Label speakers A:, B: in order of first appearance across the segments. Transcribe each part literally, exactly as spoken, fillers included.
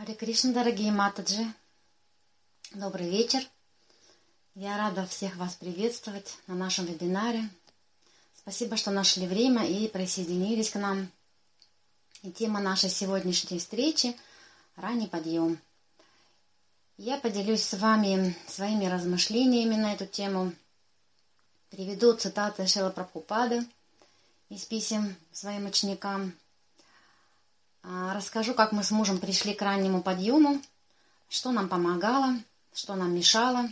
A: Харе Кришна, дорогие Матаджи! Добрый вечер! Я рада всех вас приветствовать на нашем вебинаре. Спасибо, что нашли время и присоединились к нам. И тема нашей сегодняшней встречи – ранний подъем. Я поделюсь с вами своими размышлениями на эту тему. Приведу цитаты Шрилы Прабхупады из писем своим ученикам. Расскажу, как мы с мужем пришли к раннему подъему, что нам помогало, что нам мешало.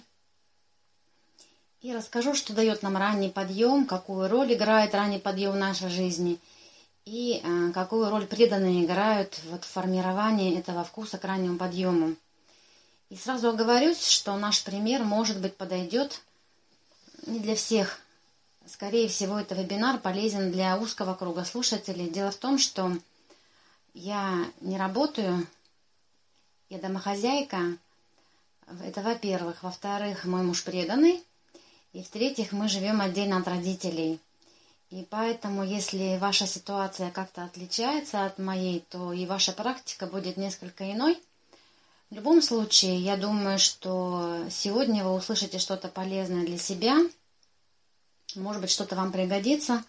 A: И расскажу, что дает нам ранний подъем, какую роль играет ранний подъем в нашей жизни и какую роль преданные играют вот в формировании этого вкуса к раннему подъему. И сразу оговорюсь, что наш пример, может быть, подойдет не для всех. Скорее всего, этот вебинар полезен для узкого круга слушателей. Дело в том, что я не работаю, я домохозяйка, это во-первых. Во-вторых, мой муж преданный, и в-третьих, мы живем отдельно от родителей. И поэтому, если ваша ситуация как-то отличается от моей, то и ваша практика будет несколько иной. В любом случае, я думаю, что сегодня вы услышите что-то полезное для себя, может быть, что-то вам пригодится,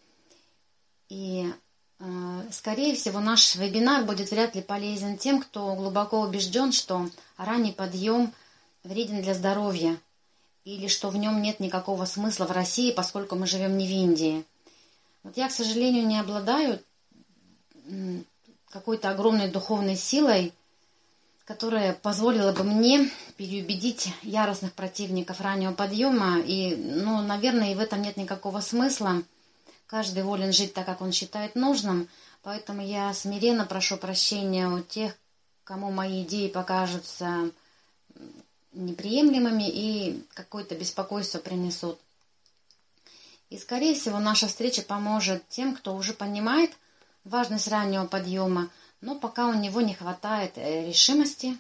A: и скорее всего, наш вебинар будет вряд ли полезен тем, кто глубоко убежден, что ранний подъем вреден для здоровья, или что в нем нет никакого смысла в России, поскольку мы живем не в Индии. Вот я, к сожалению, не обладаю какой-то огромной духовной силой, которая позволила бы мне переубедить яростных противников раннего подъема, и, ну, наверное, и в этом нет никакого смысла. Каждый волен жить так, как он считает нужным, поэтому я смиренно прошу прощения у тех, кому мои идеи покажутся неприемлемыми и какое-то беспокойство принесут. И, скорее всего, наша встреча поможет тем, кто уже понимает важность раннего подъема, но пока у него не хватает решимости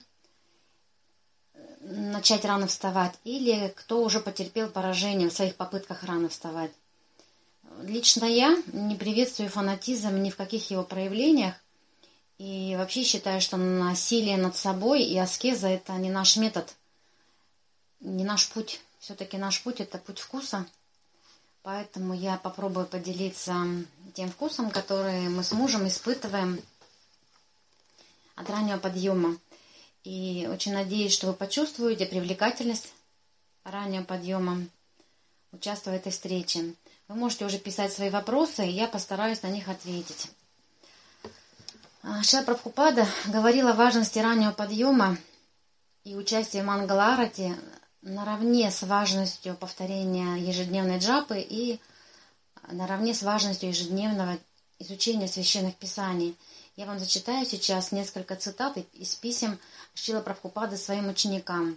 A: начать рано вставать, или кто уже потерпел поражение в своих попытках рано вставать. Лично я не приветствую фанатизм ни в каких его проявлениях и вообще считаю, что насилие над собой и аскеза – это не наш метод, не наш путь. Все-таки наш путь – это путь вкуса, поэтому я попробую поделиться тем вкусом, который мы с мужем испытываем от раннего подъема. И очень надеюсь, что вы почувствуете привлекательность раннего подъема, участвуя в этой встрече. Вы можете уже писать свои вопросы, и я постараюсь на них ответить. Шрила Прабхупада говорила о важности раннего подъема и участия в Мангала-арати наравне с важностью повторения ежедневной джапы и наравне с важностью ежедневного изучения священных писаний. Я вам зачитаю сейчас несколько цитат из писем Шрилы Прабхупады своим ученикам.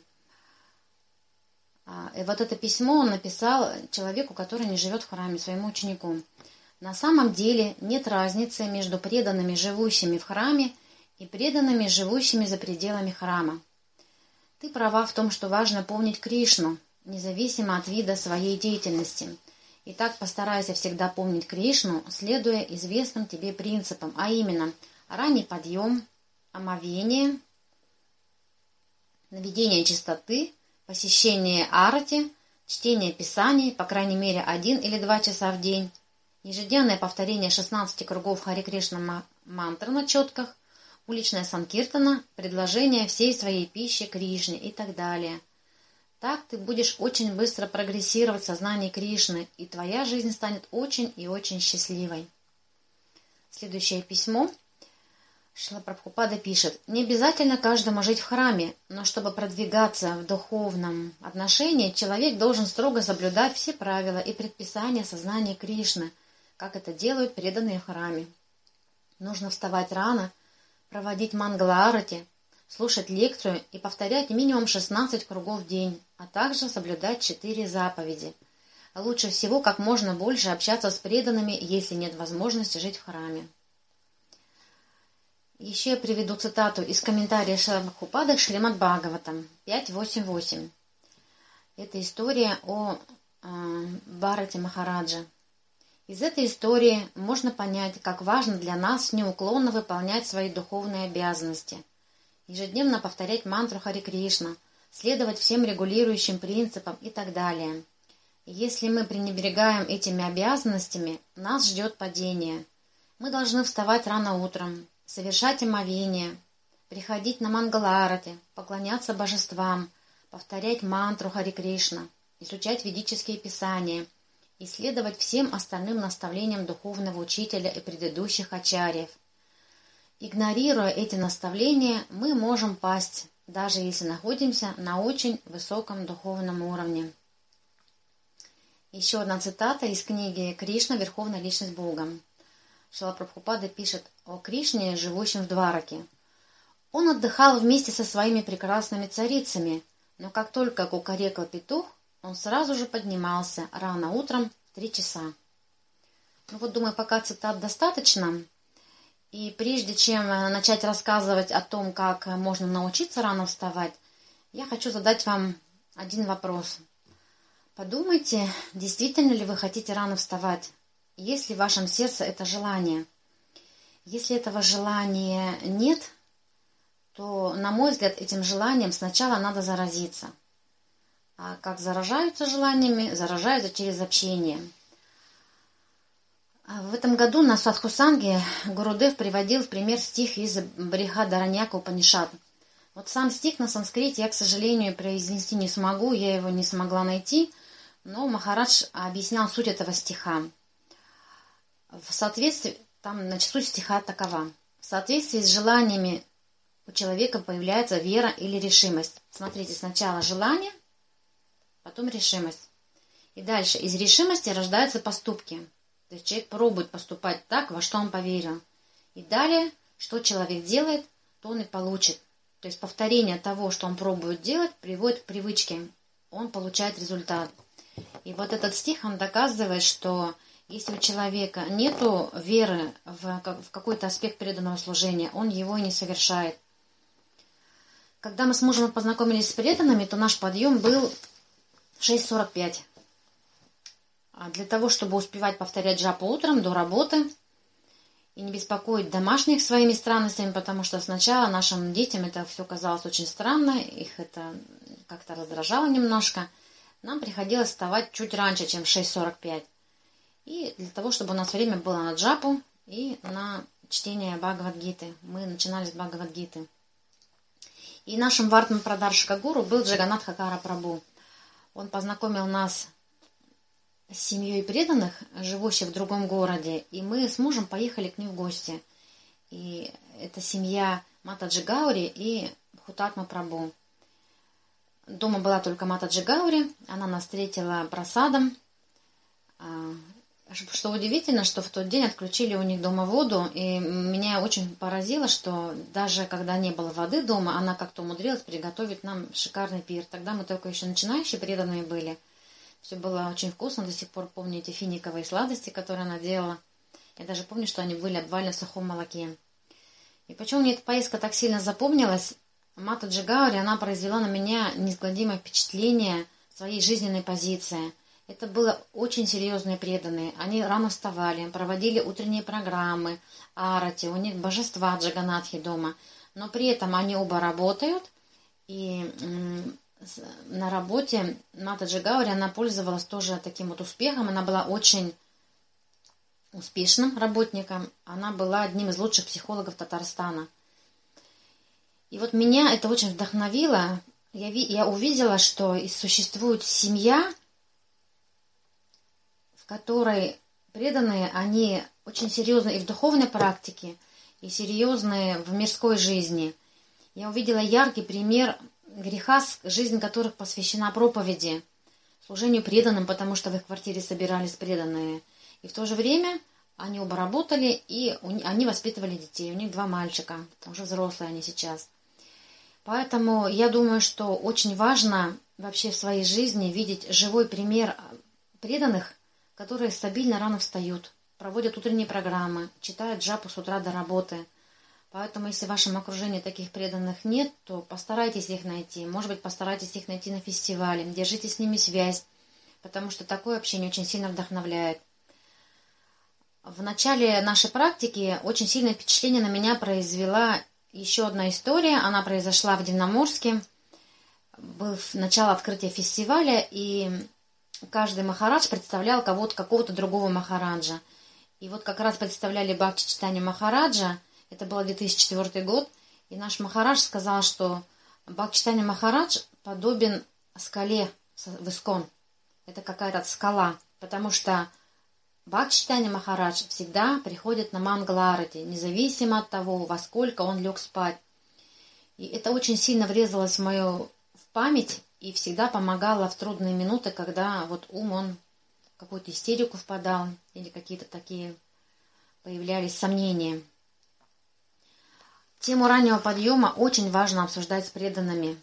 A: И вот это письмо он написал человеку, который не живет в храме, своему ученику. На самом деле нет разницы между преданными, живущими в храме, и преданными, живущими за пределами храма. Ты права в том, что важно помнить Кришну, независимо от вида своей деятельности. Итак, постарайся всегда помнить Кришну, следуя известным тебе принципам, а именно ранний подъем, омовение, наведение чистоты, посещение арати, чтение писаний, по крайней мере, один или два часа в день, ежедневное повторение шестнадцати кругов Харе Кришна мантры на четках, уличная санкиртана, предложение всей своей пищи Кришне и так далее. Так ты будешь очень быстро прогрессировать в сознании Кришны, и твоя жизнь станет очень и очень счастливой. Следующее письмо. Шрила Прабхупада пишет: «Не обязательно каждому жить в храме, но чтобы продвигаться в духовном отношении, человек должен строго соблюдать все правила и предписания сознания Кришны, как это делают преданные в храме. Нужно вставать рано, проводить мангала-арати, слушать лекцию и повторять минимум шестнадцать кругов в день, а также соблюдать четыре заповеди. Лучше всего как можно больше общаться с преданными, если нет возможности жить в храме». Еще я приведу цитату из комментария Шрилы Прабхупады к Шримад Бхагаватам пять восемь восемь. Это история о э, Бхарате Махараджа. Из этой истории можно понять, как важно для нас неуклонно выполнять свои духовные обязанности. ежедневно повторять мантру Харе Кришна, следовать всем регулирующим принципам и так далее. И если мы пренебрегаем этими обязанностями, нас ждет падение. Мы должны вставать рано утром, совершать омовение, приходить на Мангала-арати, поклоняться божествам, повторять мантру Харе Кришна, изучать ведические писания и следовать всем остальным наставлениям духовного учителя и предыдущих ачарьев. Игнорируя эти наставления, мы можем пасть, даже если находимся на очень высоком духовном уровне. Еще одна цитата из книги «Кришна. Верховная личность Бога». Шрила Прабхупада пишет о Кришне, живущем в Двараке. Он отдыхал вместе со своими прекрасными царицами, но как только кукарекал петух, он сразу же поднимался рано утром в три часа. Ну вот, думаю, пока цитат достаточно. И прежде чем начать рассказывать о том, как можно научиться рано вставать, я хочу задать вам один вопрос. Подумайте, действительно ли вы хотите рано вставать? Есть ли в вашем сердце это желание? Если этого желания нет, то, на мой взгляд, этим желанием сначала надо заразиться. А как заражаются желаниями? Заражаются через общение. В этом году на Садхусанге Гурудев приводил в пример стих из Брихадараньяка Упанишад. Вот сам стих на санскрите я, к сожалению, произнести не смогу, я его не смогла найти, но Махарадж объяснял суть этого стиха. В соответствии, там, значит, суть стиха такова. В соответствии с желаниями у человека появляется вера или решимость. Смотрите, сначала желание, потом решимость. И дальше из решимости рождаются поступки. То есть человек пробует поступать так, во что он поверил. И далее, что человек делает, то он и получит. То есть повторение того, что он пробует делать, приводит к привычке. Он получает результат. И вот этот стих, он доказывает, что если у человека нет веры в какой-то аспект преданного служения, он его и не совершает. Когда мы с мужем познакомились с преданными, то наш подъем был в шесть сорок пять. А для того, чтобы успевать повторять джапу утром до работы и не беспокоить домашних своими странностями, потому что сначала нашим детям это все казалось очень странно, их это как-то раздражало немножко, нам приходилось вставать чуть раньше, чем в шесть сорок пять. И для того, чтобы у нас время было на джапу и на чтение Бхагавад-гиты. Мы начинали с Бхагавад-гиты. И нашим Вартман Прадаршика Гуру был Джаганат Хакара Прабху. Он познакомил нас с семьей преданных, живущих в другом городе, и мы с мужем поехали к ним в гости. И это семья Матаджи Гаури и Бхутатма Прабху. Дома была только Матаджи Гаури, она нас встретила прасадом. Что удивительно, что в тот день отключили у них дома воду, и меня очень поразило, что даже когда не было воды дома, она как-то умудрилась приготовить нам шикарный пир. Тогда мы только еще начинающие преданные были. Все было очень вкусно, до сих пор помню эти финиковые сладости, которые она делала. Я даже помню, что они были обвалены в сухом молоке. И почему мне эта поездка так сильно запомнилась? Матаджи Гаури, она произвела на меня неизгладимое впечатление своей жизненной позиции. Это было очень серьезные преданные. Они рано вставали, проводили утренние программы, арати, у них божества Джаганатхи дома. Но при этом они оба работают. И м- на работе Матаджи Гаури, она пользовалась тоже таким вот успехом. Она была очень успешным работником. Она была одним из лучших психологов Татарстана. И вот меня это очень вдохновило. Я, ви- я увидела, что существует семья, в которой преданные, они очень серьезны и в духовной практике, и серьезные в мирской жизни. Я увидела яркий пример греха, жизнь которых посвящена проповеди, служению преданным, потому что в их квартире собирались преданные. И в то же время они оба работали, и они воспитывали детей. У них два мальчика, уже взрослые они сейчас. Поэтому я думаю, что очень важно вообще в своей жизни видеть живой пример преданных, которые стабильно рано встают, проводят утренние программы, читают джапу с утра до работы. Поэтому, если в вашем окружении таких преданных нет, то постарайтесь их найти. Может быть, постарайтесь их найти на фестивале, держите с ними связь, потому что такое общение очень сильно вдохновляет. В начале нашей практики очень сильное впечатление на меня произвела еще одна история, она произошла в Дивноморске. Был начало открытия фестиваля, и каждый махарадж представлял кого-то, какого-то другого махараджа. И вот как раз представляли Бхакти Чайтанья Махараджа, это был две тысячи четвёртый год, и наш махарадж сказал, что Бхакти Чайтанья Махарадж подобен скале в Искон. Это какая-то скала, потому что Бхакти Чайтанья Махарадж всегда приходит на Мангала-арати, независимо от того, во сколько он лег спать. И это очень сильно врезалось в мою в память и всегда помогало в трудные минуты, когда вот ум, он в какую-то истерику впадал или какие-то такие появлялись сомнения. Тему раннего подъема очень важно обсуждать с преданными.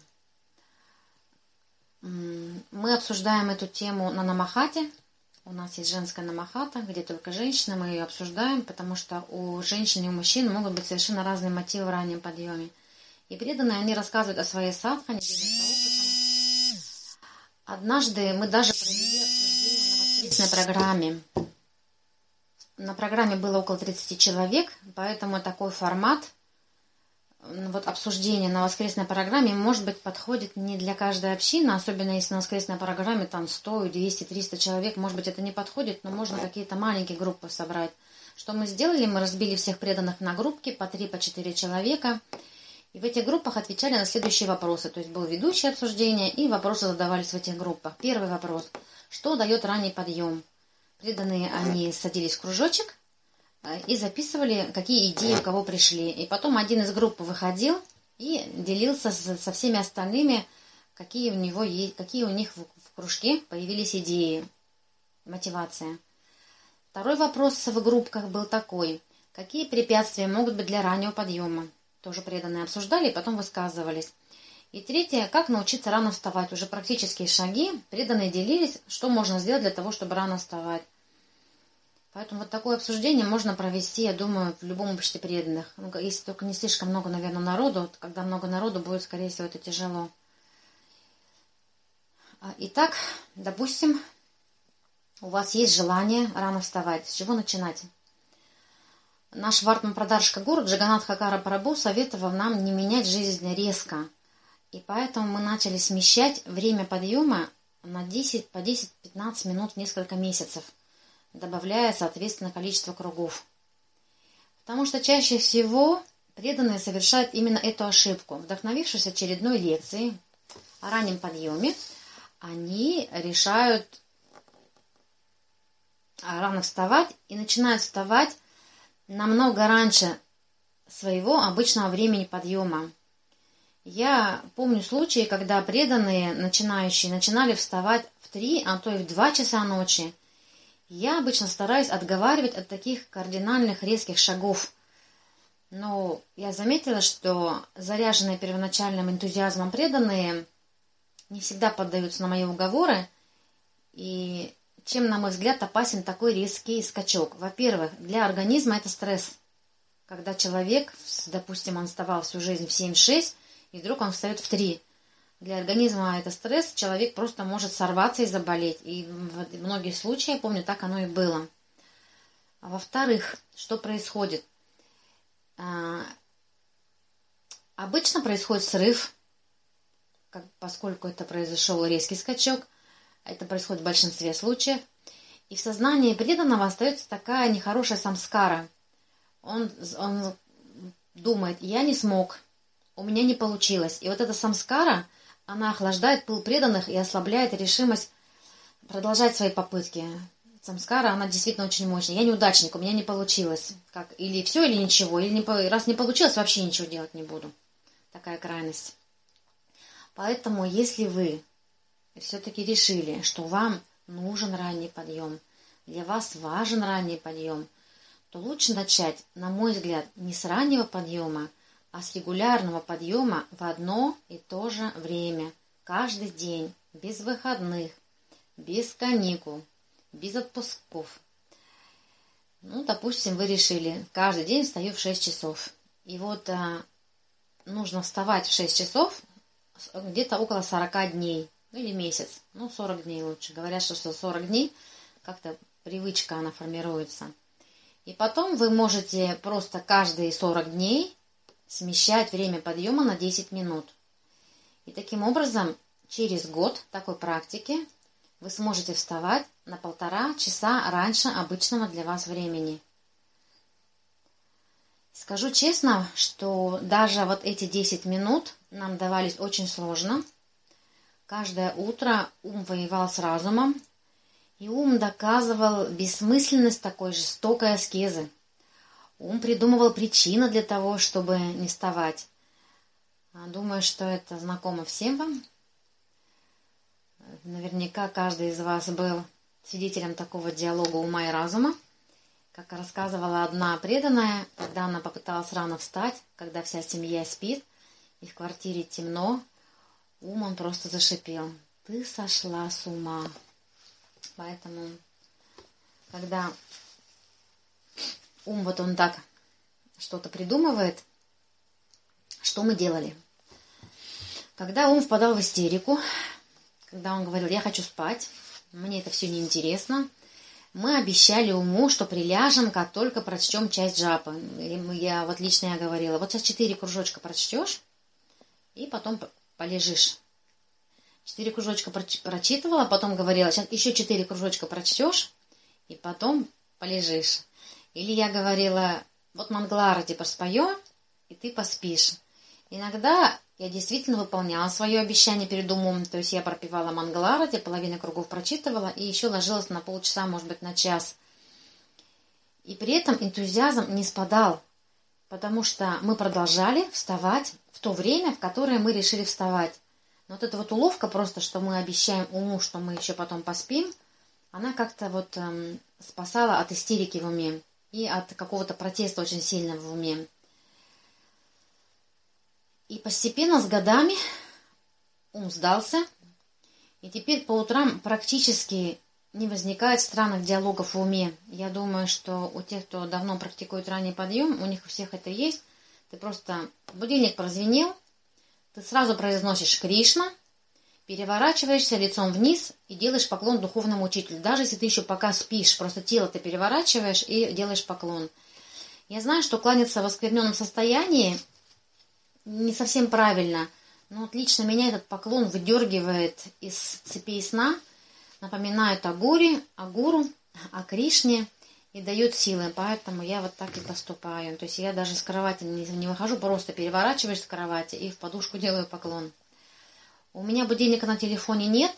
A: Мы обсуждаем эту тему на Намахате. У нас есть женская намахата, где только женщины, мы ее обсуждаем, потому что у женщин и у мужчин могут быть совершенно разные мотивы в раннем подъеме. И преданные, они рассказывают о своей садхане, делятся опытом. Однажды мы даже провели обсуждение на воскресной программе. На программе было около тридцати человек, поэтому такой формат вот обсуждение на воскресной программе, может быть, подходит не для каждой общины, особенно если на воскресной программе там сто, двести, триста человек, может быть, это не подходит, но можно какие-то маленькие группы собрать. Что мы сделали? Мы разбили всех преданных на группки по три, по четыре человека, и в этих группах отвечали на следующие вопросы. То есть был ведущий обсуждения, и вопросы задавались в этих группах. Первый вопрос. Что дает ранний подъем? Преданные, они садились в кружочек и записывали, какие идеи у кого пришли. И потом один из группы выходил и делился со всеми остальными, какие у него есть, какие у них в кружке появились идеи, мотивация. Второй вопрос в группках был такой. Какие препятствия могут быть для раннего подъема? Тоже преданные обсуждали и потом высказывались. И третье, как научиться рано вставать. Уже практические шаги. Преданные делились, что можно сделать для того, чтобы рано вставать. Поэтому вот такое обсуждение можно провести, я думаю, в любом обществе преданных. Ну, если только не слишком много, наверное, народу. Когда много народу, будет, скорее всего, это тяжело. Итак, допустим, у вас есть желание рано вставать. С чего начинать? Наш Вартман Прадаршка Гуру Джаганнат Хакара Прабху советовал нам не менять жизнь резко. И поэтому мы начали смещать время подъема на десять, по десять-пятнадцать минут в несколько месяцев, добавляя, соответственно, количество кругов. Потому что чаще всего преданные совершают именно эту ошибку. Вдохновившись очередной лекцией о раннем подъеме, они решают рано вставать и начинают вставать намного раньше своего обычного времени подъема. Я помню случаи, когда преданные, начинающие, начинали вставать в три, а то и в два часа ночи. Я обычно стараюсь отговаривать от таких кардинальных резких шагов. Но я заметила, что заряженные первоначальным энтузиазмом преданные не всегда поддаются на мои уговоры. И чем, на мой взгляд, опасен такой резкий скачок? Во-первых, для организма это стресс. Когда человек, допустим, он вставал всю жизнь в семь-шесть, и вдруг он встает в три. Для организма это стресс, человек просто может сорваться и заболеть. И в многие случаи, я помню, так оно и было. А во-вторых, что происходит? А, обычно происходит срыв, как, поскольку это произошел резкий скачок. Это происходит в большинстве случаев. И в сознании преданного остается такая нехорошая самскара. Он, он думает, я не смог, у меня не получилось. И вот эта самскара, она охлаждает пыл преданных и ослабляет решимость продолжать свои попытки. Самскара, она действительно очень мощная. Я неудачник, у меня не получилось. Как, или все, или ничего. Или не, раз не получилось, вообще ничего делать не буду. Такая крайность. Поэтому, если вы все-таки решили, что вам нужен ранний подъем, для вас важен ранний подъем, то лучше начать, на мой взгляд, не с раннего подъема, а с регулярного подъема в одно и то же время, каждый день, без выходных, без каникул, без отпусков. Ну, допустим, вы решили, каждый день встаю в шесть часов. И вот а, нужно вставать в шесть часов где-то около сорока дней. Ну, или месяц. Ну, сорок дней лучше. Говорят, что сорок дней как-то привычка, она формируется. И потом вы можете просто каждые сорок дней смещать время подъема на десять минут. И таким образом, через год такой практики вы сможете вставать на полтора часа раньше обычного для вас времени. Скажу честно, что даже вот эти десять минут нам давались очень сложно. Каждое утро ум воевал с разумом, и ум доказывал бессмысленность такой жестокой аскезы. Ум придумывал причины для того, чтобы не вставать. Думаю, что это знакомо всем вам. Наверняка каждый из вас был свидетелем такого диалога ума и разума. Как рассказывала одна преданная, когда она попыталась рано встать, когда вся семья спит, и в квартире темно, ум он просто зашипел: «Ты сошла с ума». Поэтому, когда ум вот он так что-то придумывает, что мы делали? Когда ум впадал в истерику, когда он говорил: «Я хочу спать, мне это все неинтересно», мы обещали уму, что приляжем, как только прочтем часть джапы. И я, вот лично я говорила: вот сейчас четыре кружочка прочтешь, и потом полежишь. Четыре кружочка прочитывала, потом говорила: сейчас еще четыре кружочка прочтешь, и потом полежишь. Или я говорила: вот Мангалара типа споем, и ты поспишь. Иногда я действительно выполняла свое обещание перед умом, то есть я пропевала Мангаларати, половину кругов прочитывала и еще ложилась на полчаса, может быть, на час. И при этом энтузиазм не спадал, потому что мы продолжали вставать в то время, в которое мы решили вставать. Но вот эта вот уловка просто, что мы обещаем уму, что мы еще потом поспим, она как-то вот эм, спасала от истерики в уме и от какого-то протеста очень сильного в уме. И постепенно с годами ум сдался, и теперь по утрам практически не возникает странных диалогов в уме. Я думаю, что у тех, кто давно практикует ранний подъем, у них у всех это есть. Ты просто, будильник прозвенел, ты сразу произносишь Кришна, переворачиваешься лицом вниз и делаешь поклон духовному учителю. Даже если ты еще пока спишь, просто тело ты переворачиваешь и делаешь поклон. Я знаю, что кланяться в оскверненном состоянии не совсем правильно, но вот лично меня этот поклон выдергивает из цепей сна, напоминает о Гуре, о Гуру, о Кришне и дает силы, поэтому я вот так и поступаю. То есть я даже с кровати не, не выхожу, просто переворачиваюсь в кровати и в подушку делаю поклон. У меня будильника на телефоне нет.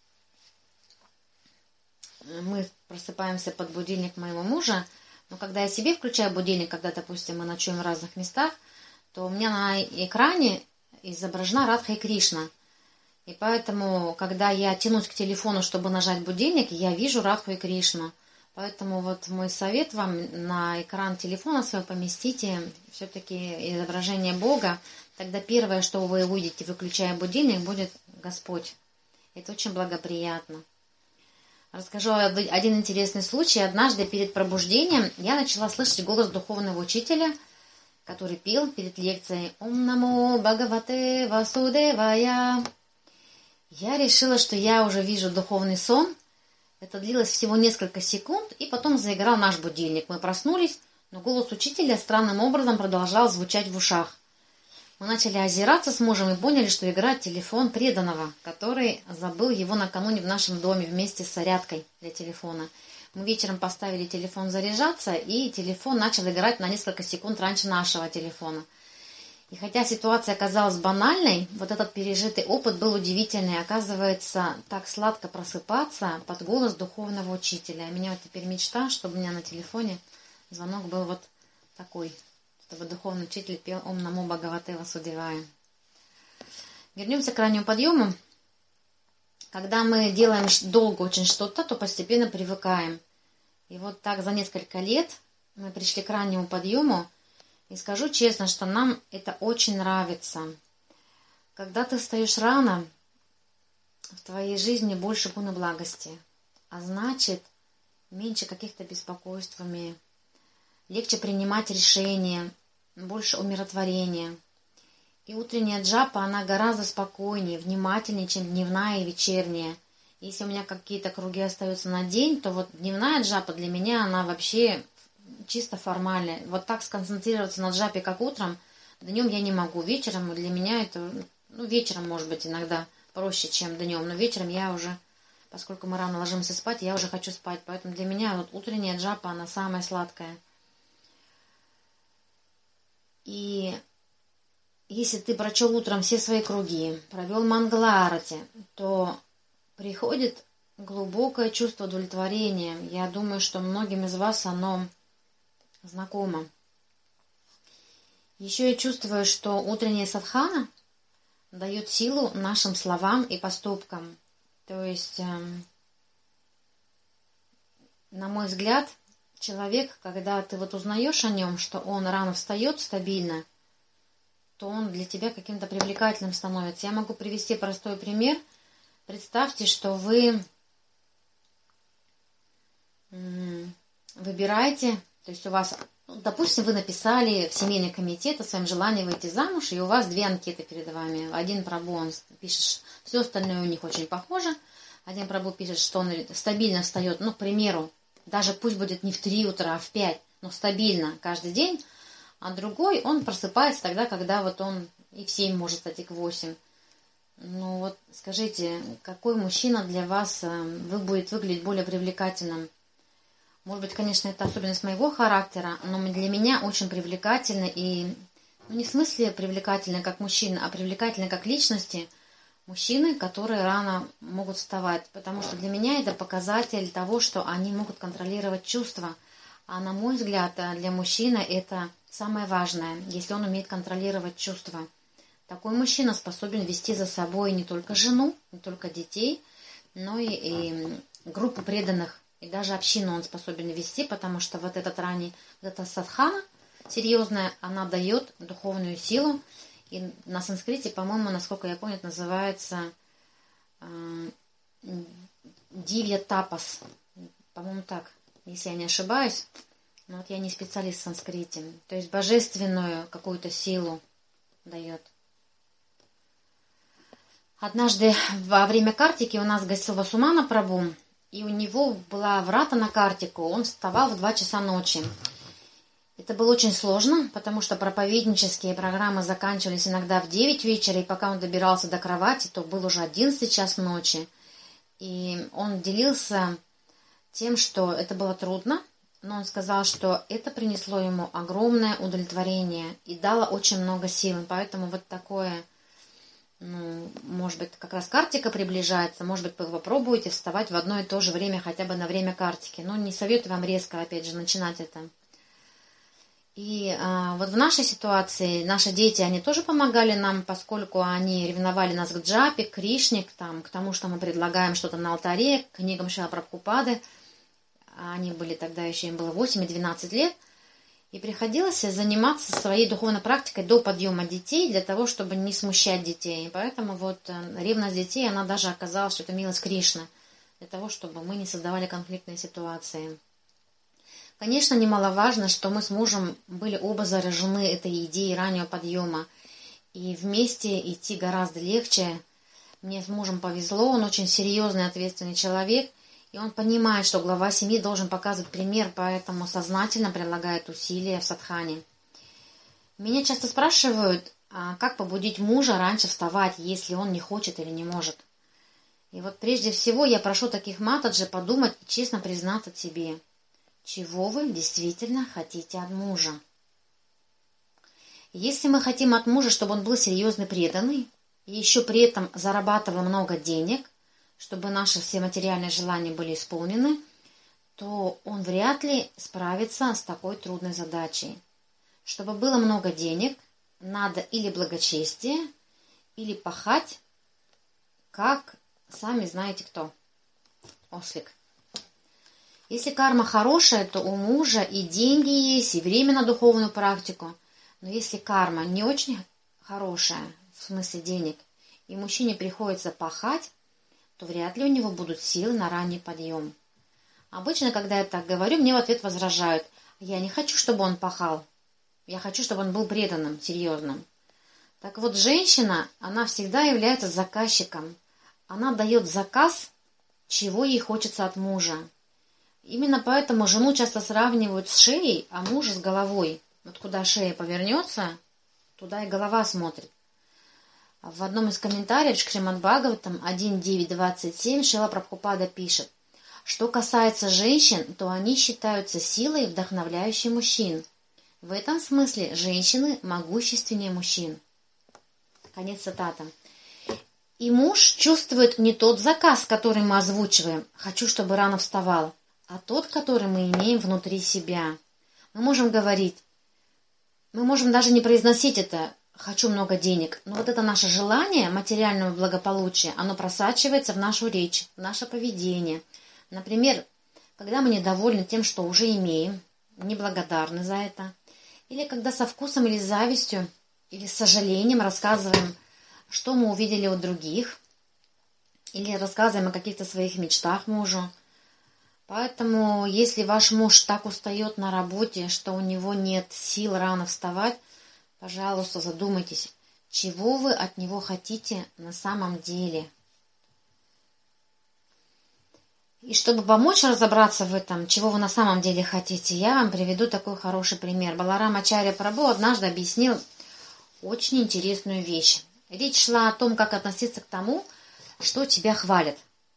A: Мы просыпаемся под будильник моего мужа, но когда я себе включаю будильник, когда, допустим, мы ночуем в разных местах, то у меня на экране изображена Радха и Кришна. И поэтому, когда я тянусь к телефону, чтобы нажать будильник, я вижу Радху и Кришну. Поэтому вот мой совет вам: на экран телефона своего поместите все-таки изображение Бога. Тогда первое, что вы увидите, выключая будильник, будет Господь. Это очень благоприятно. Расскажу один интересный случай. Однажды перед пробуждением я начала слышать голос духовного учителя, который пел перед лекцией «Ом намо Бхагавате Васудевая». Я решила, что я уже вижу духовный сон. Это длилось всего несколько секунд, и потом заиграл наш будильник. Мы проснулись, но голос учителя странным образом продолжал звучать в ушах. Мы начали озираться с мужем и поняли, что играет телефон преданного, который забыл его накануне в нашем доме вместе с зарядкой для телефона. Мы вечером поставили телефон заряжаться, и телефон начал играть на несколько секунд раньше нашего телефона. И хотя ситуация оказалась банальной, вот этот пережитый опыт был удивительный. Оказывается, так сладко просыпаться под голос духовного учителя. У меня вот теперь мечта, чтобы у меня на телефоне звонок был вот такой, чтобы духовный учитель пел «Ом намо Бхагавате Васудевая». Вернемся к раннему подъему. Когда мы делаем долго очень что-то, то постепенно привыкаем. И вот так за несколько лет мы пришли к раннему подъему. И скажу честно, что нам это очень нравится. Когда ты встаешь рано, в твоей жизни больше гуна благости. А значит, меньше каких-то беспокойств в уме. Легче принимать решения, больше умиротворения. И утренняя джапа, она гораздо спокойнее, внимательнее, чем дневная и вечерняя. Если у меня какие-то круги остаются на день, то вот дневная джапа для меня, она вообще чисто формальная. Вот так сконцентрироваться на джапе, как утром, Днем я не могу, вечером для меня это, ну, вечером, может быть, иногда проще, чем днем, но вечером я уже, поскольку мы рано ложимся спать, я уже хочу спать, поэтому для меня вот утренняя джапа, она самая сладкая. И если ты прочел утром все свои круги, провел мангалаарати, то приходит глубокое чувство удовлетворения. Я думаю, что многим из вас оно знакомо. Еще я чувствую, что утренняя садхана дает силу нашим словам и поступкам. То есть, эм, на мой взгляд, человек, когда ты вот узнаешь о нем, что он рано встает стабильно, то он для тебя каким-то привлекательным становится. Я могу привести простой пример. Представьте, что вы выбираете, то есть у вас, допустим, вы написали в семейный комитет о своем желании выйти замуж, и у вас две анкеты перед вами. Один прабу, он пишет, все остальное у них очень похоже. Один прабу пишет, что он стабильно встает, ну, к примеру, даже пусть будет не в три утра, а в пять, но стабильно каждый день. А другой, он просыпается тогда, когда вот он и в семь может стать, и к восемь. Ну вот, скажите, какой мужчина для вас вы будет выглядеть более привлекательным? Может быть, конечно, это особенность моего характера, но для меня очень привлекательно и, ну, не в смысле привлекательно как мужчина, а привлекательно как личности мужчины, которые рано могут вставать. Потому что для меня это показатель того, что они могут контролировать чувства. А на мой взгляд, для мужчины это самое важное, если он умеет контролировать чувства. Такой мужчина способен вести за собой не только жену, не только детей, но и, и группу преданных, и даже общину он способен вести, потому что вот этот ранний, вот эта садхана серьезная, она дает духовную силу. И на санскрите, по-моему, насколько я помню, это называется э, дивья тапас. По-моему, так, если я не ошибаюсь. Но вот я не специалист в санскрите. То есть божественную какую-то силу дает. Однажды во время картики у нас гостил Васумана Прабу, и у него была врата на картику. Он вставал в два часа ночи. Это было очень сложно, потому что проповеднические программы заканчивались иногда в девять вечера, и пока он добирался до кровати, то был уже одиннадцатый час ночи. И он делился тем, что это было трудно, но он сказал, что это принесло ему огромное удовлетворение и дало очень много сил. Поэтому вот такое, ну, может быть, как раз картика приближается, может быть, вы попробуете вставать в одно и то же время, хотя бы на время картики. Но не советую вам резко, опять же, начинать это. И а, вот в нашей ситуации наши дети, они тоже помогали нам, поскольку они ревновали нас к джапе, к Кришне, к, там, к тому, что мы предлагаем что-то на алтаре, к книгам Шрилы Прабхупады. Они были тогда еще, им было восемь и двенадцать лет. И приходилось заниматься своей духовной практикой до подъема детей, для того, чтобы не смущать детей. И поэтому вот ревность детей, она даже оказалась, что это милость Кришны, для того, чтобы мы не создавали конфликтные ситуации. Конечно, немаловажно, что мы с мужем были оба заражены этой идеей раннего подъема. И вместе идти гораздо легче. Мне с мужем повезло, он очень серьезный, ответственный человек. И он понимает, что глава семьи должен показывать пример, поэтому сознательно прилагает усилия в садхане. Меня часто спрашивают, а как побудить мужа раньше вставать, если он не хочет или не может. И вот прежде всего я прошу таких матаджи подумать и честно признаться себе, чего вы действительно хотите от мужа. Если мы хотим от мужа, чтобы он был серьезный, преданный, и еще при этом зарабатывал много денег, чтобы наши все материальные желания были исполнены, то он вряд ли справится с такой трудной задачей. Чтобы было много денег, надо или благочестие, или пахать, как сами знаете кто. Ослик. Если карма хорошая, то у мужа и деньги есть, и время на духовную практику. Но если карма не очень хорошая, в смысле денег, и мужчине приходится пахать, то вряд ли у него будут силы на ранний подъем. Обычно, когда я так говорю, мне в ответ возражают: я не хочу, чтобы он пахал. Я хочу, чтобы он был преданным, серьезным. Так вот, женщина, она всегда является заказчиком. Она дает заказ, чего ей хочется от мужа. Именно поэтому жену часто сравнивают с шеей, а мужа с головой. Вот куда шея повернется, туда и голова смотрит. В одном из комментариев Шримад Бхагаватам один девять двадцать семь Шрила Прабхупада пишет: что касается женщин, то они считаются силой, вдохновляющей мужчин. В этом смысле женщины могущественнее мужчин. Конец цитаты. И муж чувствует не тот заказ, который мы озвучиваем, хочу, чтобы рано вставал, а тот, который мы имеем внутри себя. Мы можем говорить, мы можем даже не произносить это «хочу много денег», но вот это наше желание материального благополучия, оно просачивается в нашу речь, в наше поведение. Например, когда мы недовольны тем, что уже имеем, неблагодарны за это, или когда со вкусом или завистью, или с сожалением рассказываем, что мы увидели у других, или рассказываем о каких-то своих мечтах мужу. Поэтому, если ваш муж так устает на работе, что у него нет сил рано вставать, пожалуйста, задумайтесь, чего вы от него хотите на самом деле. И чтобы помочь разобраться в этом, чего вы на самом деле хотите, я вам приведу такой хороший пример. Баларам Ачарья Прабху однажды объяснил очень интересную вещь. Речь шла о том, как относиться к тому, что тебя хвалят.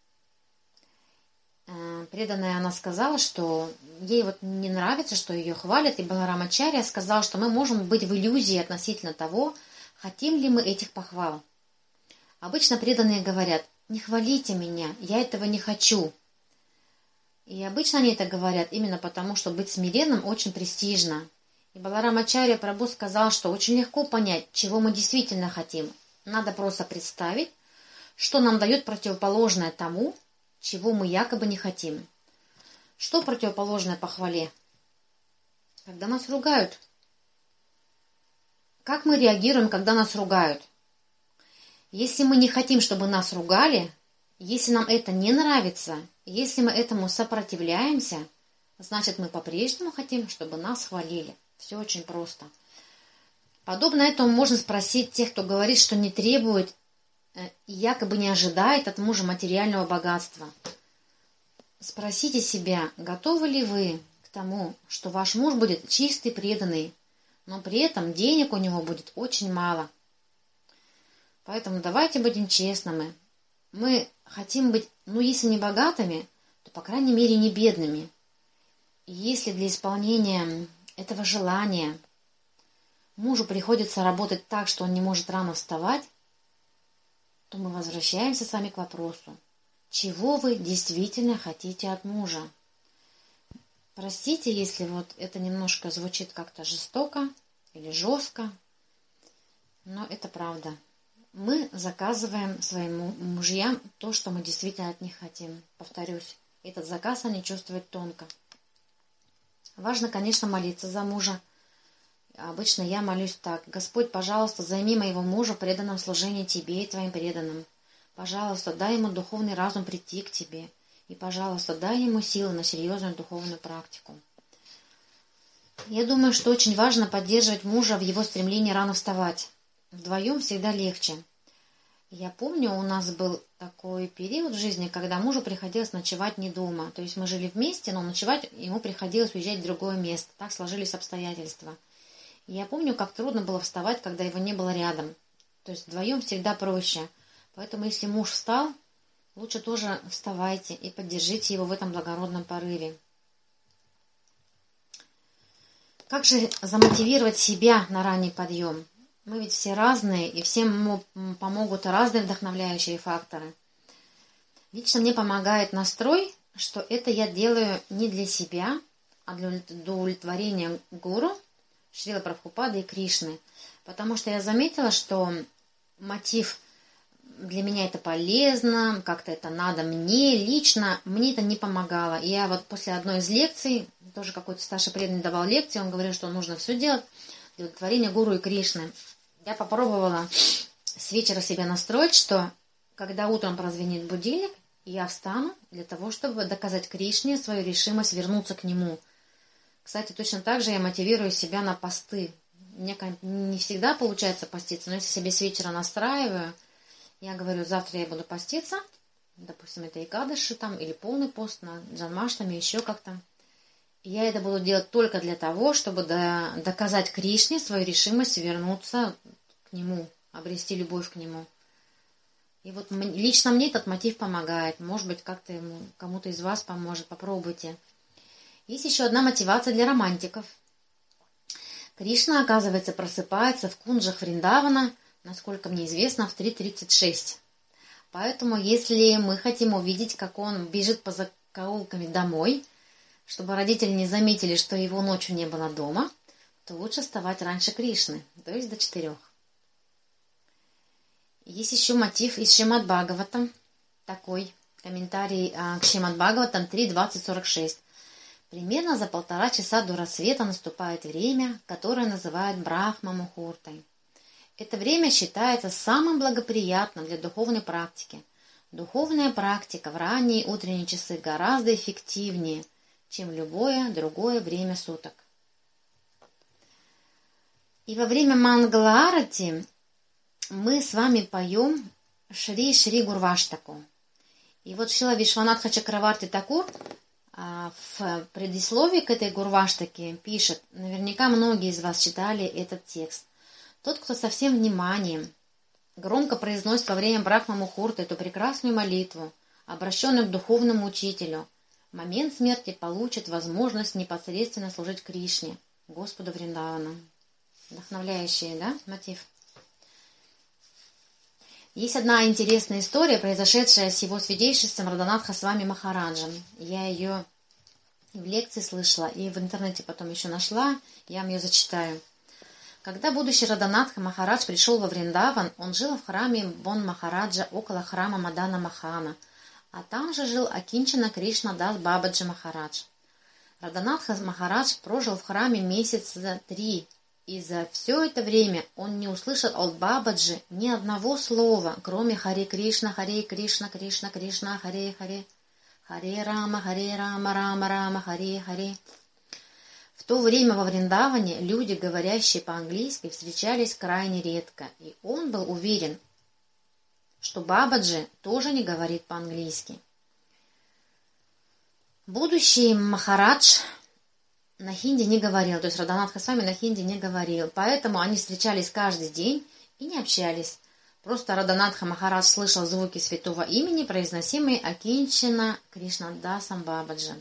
A: Преданная она сказала, что ей вот не нравится, что ее хвалят, и Баларам Ачарья сказал, что мы можем быть в иллюзии относительно того, хотим ли мы этих похвал. Обычно преданные говорят: не хвалите меня, я этого не хочу. И обычно они это говорят именно потому, что быть смиренным очень престижно. И Баларам Ачарья Прабху сказал, что очень легко понять, чего мы действительно хотим. Надо просто представить, что нам дает противоположное тому, чего мы якобы не хотим. Что противоположное похвале? Когда нас ругают. Как мы реагируем, когда нас ругают? Если мы не хотим, чтобы нас ругали, если нам это не нравится, если мы этому сопротивляемся, значит, мы по-прежнему хотим, чтобы нас хвалили. Все очень просто. Подобно этому можно спросить тех, кто говорит, что не требует и якобы не ожидает от мужа материального богатства. Спросите себя, готовы ли вы к тому, что ваш муж будет чистый, преданный, но при этом денег у него будет очень мало. Поэтому давайте будем честными. Мы хотим быть, ну если не богатыми, то по крайней мере не бедными. И если для исполнения этого желания мужу приходится работать так, что он не может рано вставать, то мы возвращаемся с вами к вопросу, чего вы действительно хотите от мужа. Простите, если вот это немножко звучит как-то жестоко или жестко, но это правда. Мы заказываем своим мужьям то, что мы действительно от них хотим. Повторюсь, этот заказ они чувствуют тонко. Важно, конечно, молиться за мужа. Обычно я молюсь так: Господь, пожалуйста, займи моего мужа в преданном служении Тебе и Твоим преданным. Пожалуйста, дай ему духовный разум прийти к Тебе. И, пожалуйста, дай ему силы на серьезную духовную практику. Я думаю, что очень важно поддерживать мужа в его стремлении рано вставать. Вдвоем всегда легче. Я помню, у нас был такой период в жизни, когда мужу приходилось ночевать не дома. То есть мы жили вместе, но ночевать ему приходилось уезжать в другое место. Так сложились обстоятельства. И я помню, как трудно было вставать, когда его не было рядом. То есть вдвоем всегда проще. Поэтому, если муж встал, лучше тоже вставайте и поддержите его в этом благородном порыве. Как же замотивировать себя на ранний подъем? Мы ведь все разные, и всем помогут разные вдохновляющие факторы. Лично мне помогает настрой, что это я делаю не для себя, а для удовлетворения гуру, Шрила Прабхупады и Кришны. Потому что я заметила, что мотив для меня это полезно, как-то это надо мне лично, мне это не помогало. И я вот после одной из лекций, тоже какой-то старший преданный давал лекции, он говорил, что нужно все делать для удовлетворения гуру и Кришны. Я попробовала с вечера себя настроить, что когда утром прозвенит будильник, я встану для того, чтобы доказать Кришне свою решимость вернуться к нему. Кстати, точно так же я мотивирую себя на посты. Мне не всегда получается поститься, но если себе с вечера настраиваю, я говорю, завтра я буду поститься, допустим, это Экадаши там, или полный пост на Джанмаштами, еще как-то. Я это буду делать только для того, чтобы доказать Кришне свою решимость вернуться к Нему, обрести любовь к Нему. И вот лично мне этот мотив помогает. Может быть, как-то ему, кому-то из вас поможет. Попробуйте. Есть еще одна мотивация для романтиков. Кришна, оказывается, просыпается в кунджах Вриндавана, насколько мне известно, в три тридцать шесть. Поэтому, если мы хотим увидеть, как он бежит по закоулкам домой, чтобы родители не заметили, что его ночью не было дома, то лучше вставать раньше Кришны, то есть до четырех. Есть еще мотив из Шримад Бхагаватам, такой комментарий к Шримад Бхагаватам три двадцать сорок шесть. Примерно за полтора часа до рассвета наступает время, которое называют Брахма-мухуртой. Это время считается самым благоприятным для духовной практики. Духовная практика в ранние утренние часы гораздо эффективнее, чем любое другое время суток. И во время Мангала-арати мы с вами поем Шри-Шри Гурваштаку. И вот Шрила Вишванатха Чакраварти Такур в предисловии к этой Гурваштаке пишет, наверняка многие из вас читали этот текст. Тот, кто со всем вниманием громко произносит во время Брахма-мухурты эту прекрасную молитву, обращенную к духовному учителю, в момент смерти получит возможность непосредственно служить Кришне, Господу Вриндавана. Вдохновляющий, да, мотив? Есть одна интересная история, произошедшая с его свидетельством Радханатха Свами Махараджем. Я ее в лекции слышала и в интернете потом еще нашла, я вам ее зачитаю. Когда будущий Радханатха Махарадж пришел во Вриндаван, он жил в храме Бон Махараджа около храма Мадана Махана, а там же жил Акинчана Кришна Дас Бабаджи Махарадж. Радханатха Махарадж прожил в храме месяца три, и за все это время он не услышал от Бабаджи ни одного слова, кроме Харе Кришна, Харе Кришна, Кришна Кришна, Харе Харе, Харе Рама, Харе Рама, Рама Рама, Харе Харе. В то время во Вриндаване люди, говорящие по-английски, встречались крайне редко, и он был уверен, что Бабаджи тоже не говорит по-английски. Будущий Махарадж на хинди не говорил, то есть Радханатха Свами на хинди не говорил, поэтому они встречались каждый день и не общались. Просто Радханатха Махарадж слышал звуки святого имени, произносимые Акинчана Кришнадасом Бабаджи.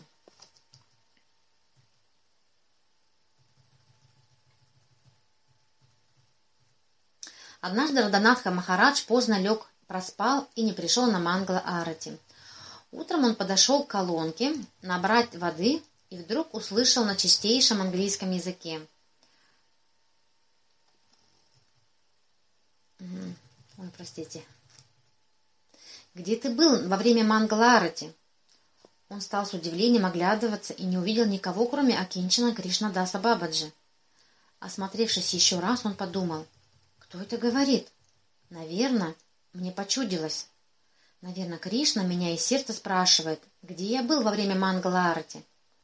A: Однажды Радханатха Махарадж поздно лег, проспал и не пришел на Мангала-арати. Утром он подошел к колонке набрать воды и вдруг услышал на чистейшем английском языке. Ой, простите. «Где ты был во время Мангала-арати?» Он стал с удивлением оглядываться и не увидел никого, кроме Акинчана Кришнадаса Бабаджи. Осмотревшись еще раз, он подумал: «Кто это говорит? Наверное, мне почудилось. Наверное, Кришна меня из сердца спрашивает, где я был во время Мангала-арати».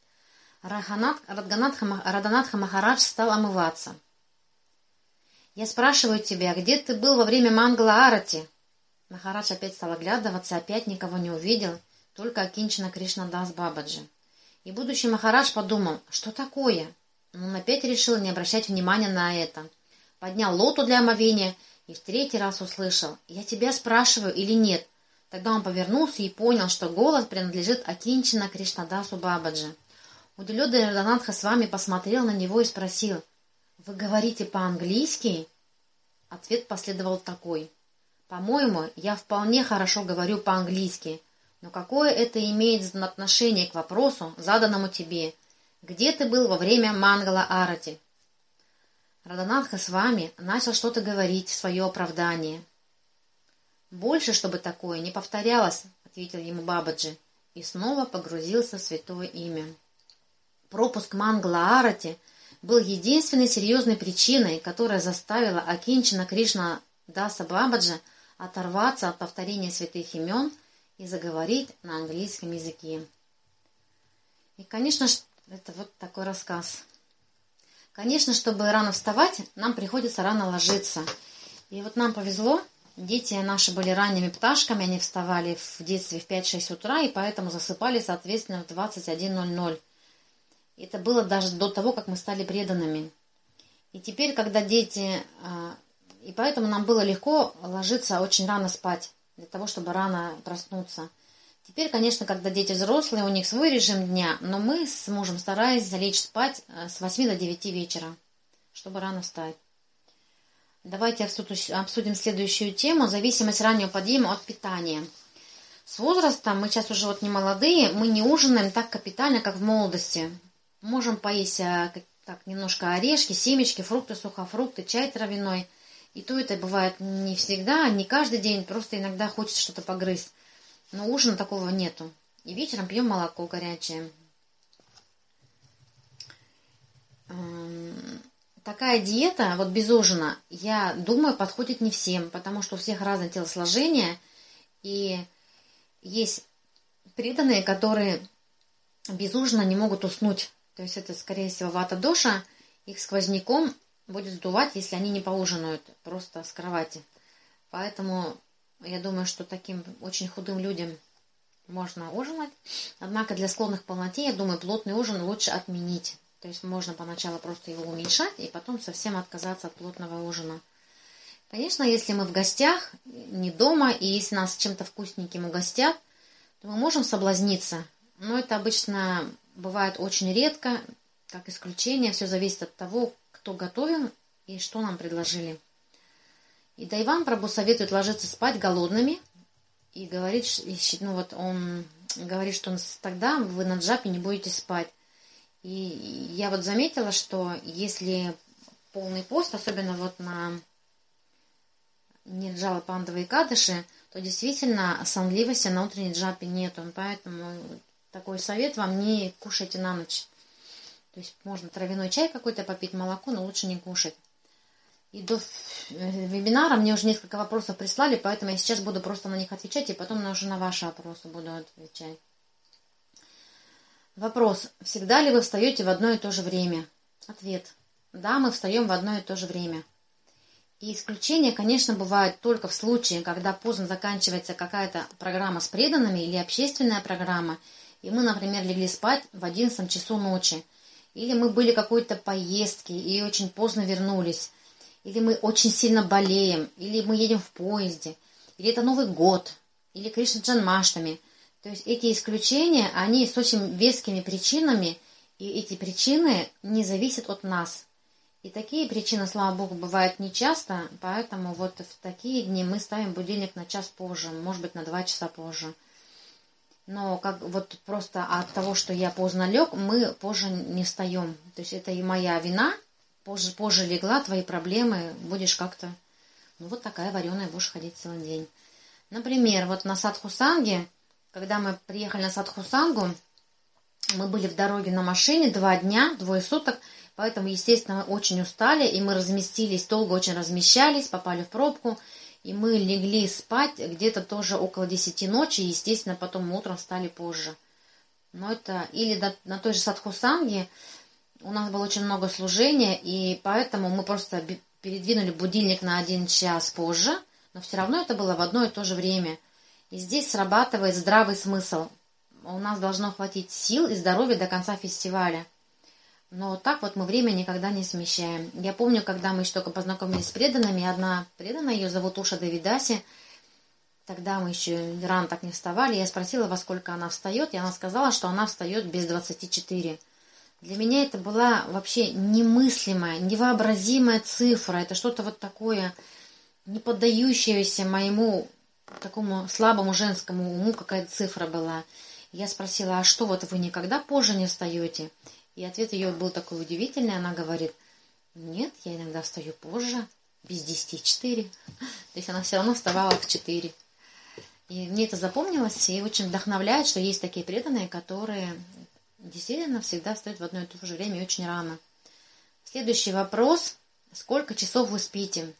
A: Радханатха Махарадж стал омываться. «Я спрашиваю тебя, где ты был во время Мангала-арати?» Махарадж опять стал оглядываться, опять никого не увидел, только Акинчана Кришнадас Бабаджи. И будущий Махарадж подумал, что такое? Но он опять решил не обращать внимания на это. Поднял лоту для омовения и в третий раз услышал: «Я тебя спрашиваю или нет?» Тогда он повернулся и понял, что голос принадлежит Акинчана Кришнадасу Бабаджи. Удивленный Радханатха Свами посмотрел на него и спросил: «Вы говорите по-английски?» Ответ последовал такой: «По-моему, я вполне хорошо говорю по-английски, но какое это имеет отношение к вопросу, заданному тебе? Где ты был во время Мангала-арати?» Радханатха Свами начал что-то говорить в свое оправдание. «Больше, чтобы такое не повторялось», — ответил ему Бабаджи, и снова погрузился в святое имя. Пропуск Мангала-арати был единственной серьезной причиной, которая заставила Акинчана Кришнадаса Бабаджи оторваться от повторения святых имен и заговорить на английском языке. И, конечно, это вот такой рассказ. Конечно, чтобы рано вставать, нам приходится рано ложиться. И вот нам повезло, дети наши были ранними пташками, они вставали в детстве в пять-шесть утра, и поэтому засыпали, соответственно, в двадцать один ноль ноль. Это было даже до того, как мы стали преданными. И теперь, когда дети... И поэтому нам было легко ложиться очень рано спать, для того, чтобы рано проснуться. Теперь, конечно, когда дети взрослые, у них свой режим дня, но мы с мужем стараемся лечь спать с восьми до девяти вечера, чтобы рано встать. Давайте обсудим следующую тему. Зависимость раннего подъема от питания. С возрастом, мы сейчас уже вот не молодые, мы не ужинаем так капитально, как в молодости. Можем поесть так, немножко орешки, семечки, фрукты, сухофрукты, чай травяной. И то это бывает не всегда, не каждый день, просто иногда хочется что-то погрызть. Но ужина такого нету. И вечером пьем молоко горячее. Такая диета, вот без ужина, я думаю, подходит не всем, потому что у всех разное телосложение. И есть преданные, которые без ужина не могут уснуть. То есть это, скорее всего, вата-доша, их сквозняком будет сдувать, если они не поужинают просто с кровати. Поэтому я думаю, что таким очень худым людям можно ужинать. Однако для склонных к полноте, я думаю, плотный ужин лучше отменить. То есть можно поначалу просто его уменьшать и потом совсем отказаться от плотного ужина. Конечно, если мы в гостях, не дома, и если нас чем-то вкусненьким угостят, то мы можем соблазниться. Но это обычно бывает очень редко, как исключение. Все зависит от того, кто готовил и что нам предложили. И Дайван Прабху советует ложиться спать голодными. И говорит, ну вот он говорит, что тогда вы на джапе не будете спать. И я вот заметила, что если полный пост, особенно вот на Нирджала Пандава Экадаши, то действительно сонливости на утренней джапе нету. Поэтому такой совет вам: не кушайте на ночь. То есть можно травяной чай какой-то попить, молоко, но лучше не кушать. И до вебинара мне уже несколько вопросов прислали, поэтому я сейчас буду просто на них отвечать, и потом уже на ваши вопросы буду отвечать. Вопрос. Всегда ли вы встаете в одно и то же время? Ответ. Да, мы встаем в одно и то же время. И исключения, конечно, бывают только в случае, когда поздно заканчивается какая-то программа с преданными или общественная программа, и мы, например, легли спать в одиннадцатом часу ночи. Или мы были в какой-то поездке и очень поздно вернулись. Или мы очень сильно болеем. Или мы едем в поезде. Или это Новый год. Или Кришна Джанмаштами. То есть эти исключения, они с очень вескими причинами. И эти причины не зависят от нас. И такие причины, слава Богу, бывают нечасто. Поэтому вот в такие дни мы ставим будильник на час позже. Может быть, на два часа позже. Но как вот просто от того, что я поздно лег, мы позже не встаем. То есть это и моя вина. Позже, позже легла, твои проблемы, будешь как-то... Ну вот такая вареная, будешь ходить целый день. Например, вот на Садхусанге, когда мы приехали на Садхусангу, мы были в дороге на машине два дня, двое суток, поэтому, естественно, мы очень устали, и мы разместились, долго очень размещались, попали в пробку. И мы легли спать где-то тоже около десяти ночи, естественно, потом мы утром встали позже. Но это или до, на той же Садхусанге у нас было очень много служения, и поэтому мы просто передвинули будильник на один час позже, но все равно это было в одно и то же время. И здесь срабатывает здравый смысл. У нас должно хватить сил и здоровья до конца фестиваля. Но так вот мы время никогда не смещаем. Я помню, когда мы еще только познакомились с преданными, одна преданная, ее зовут Уша Девидаси, тогда мы еще рано так не вставали, я спросила, во сколько она встает, и она сказала, что она встает без двадцати четыре. Для меня это была вообще немыслимая, невообразимая цифра, это что-то вот такое, не поддающееся моему такому слабому женскому уму, какая-то цифра была. Я спросила, а что, вот вы никогда позже не встаете? И ответ ее был такой удивительный. Она говорит, нет, я иногда встаю позже, без десяти четыре. То есть она все равно вставала в четыре. И мне это запомнилось и очень вдохновляет, что есть такие преданные, которые действительно всегда встают в одно и то же время и очень рано. Следующий вопрос. Сколько часов вы спите?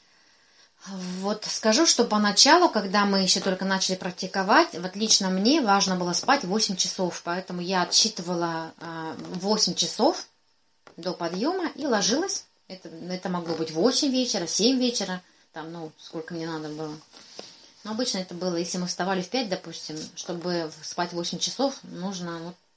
A: Вот скажу, что поначалу, когда мы еще только начали практиковать, вот лично мне важно было спать восемь часов, поэтому я отсчитывала восемь часов до подъема и ложилась. Это, это могло быть восемь вечера, семь вечера, там, ну, сколько мне надо было. Но обычно это было, если мы вставали в пять, допустим, чтобы спать восемь часов, нужно вот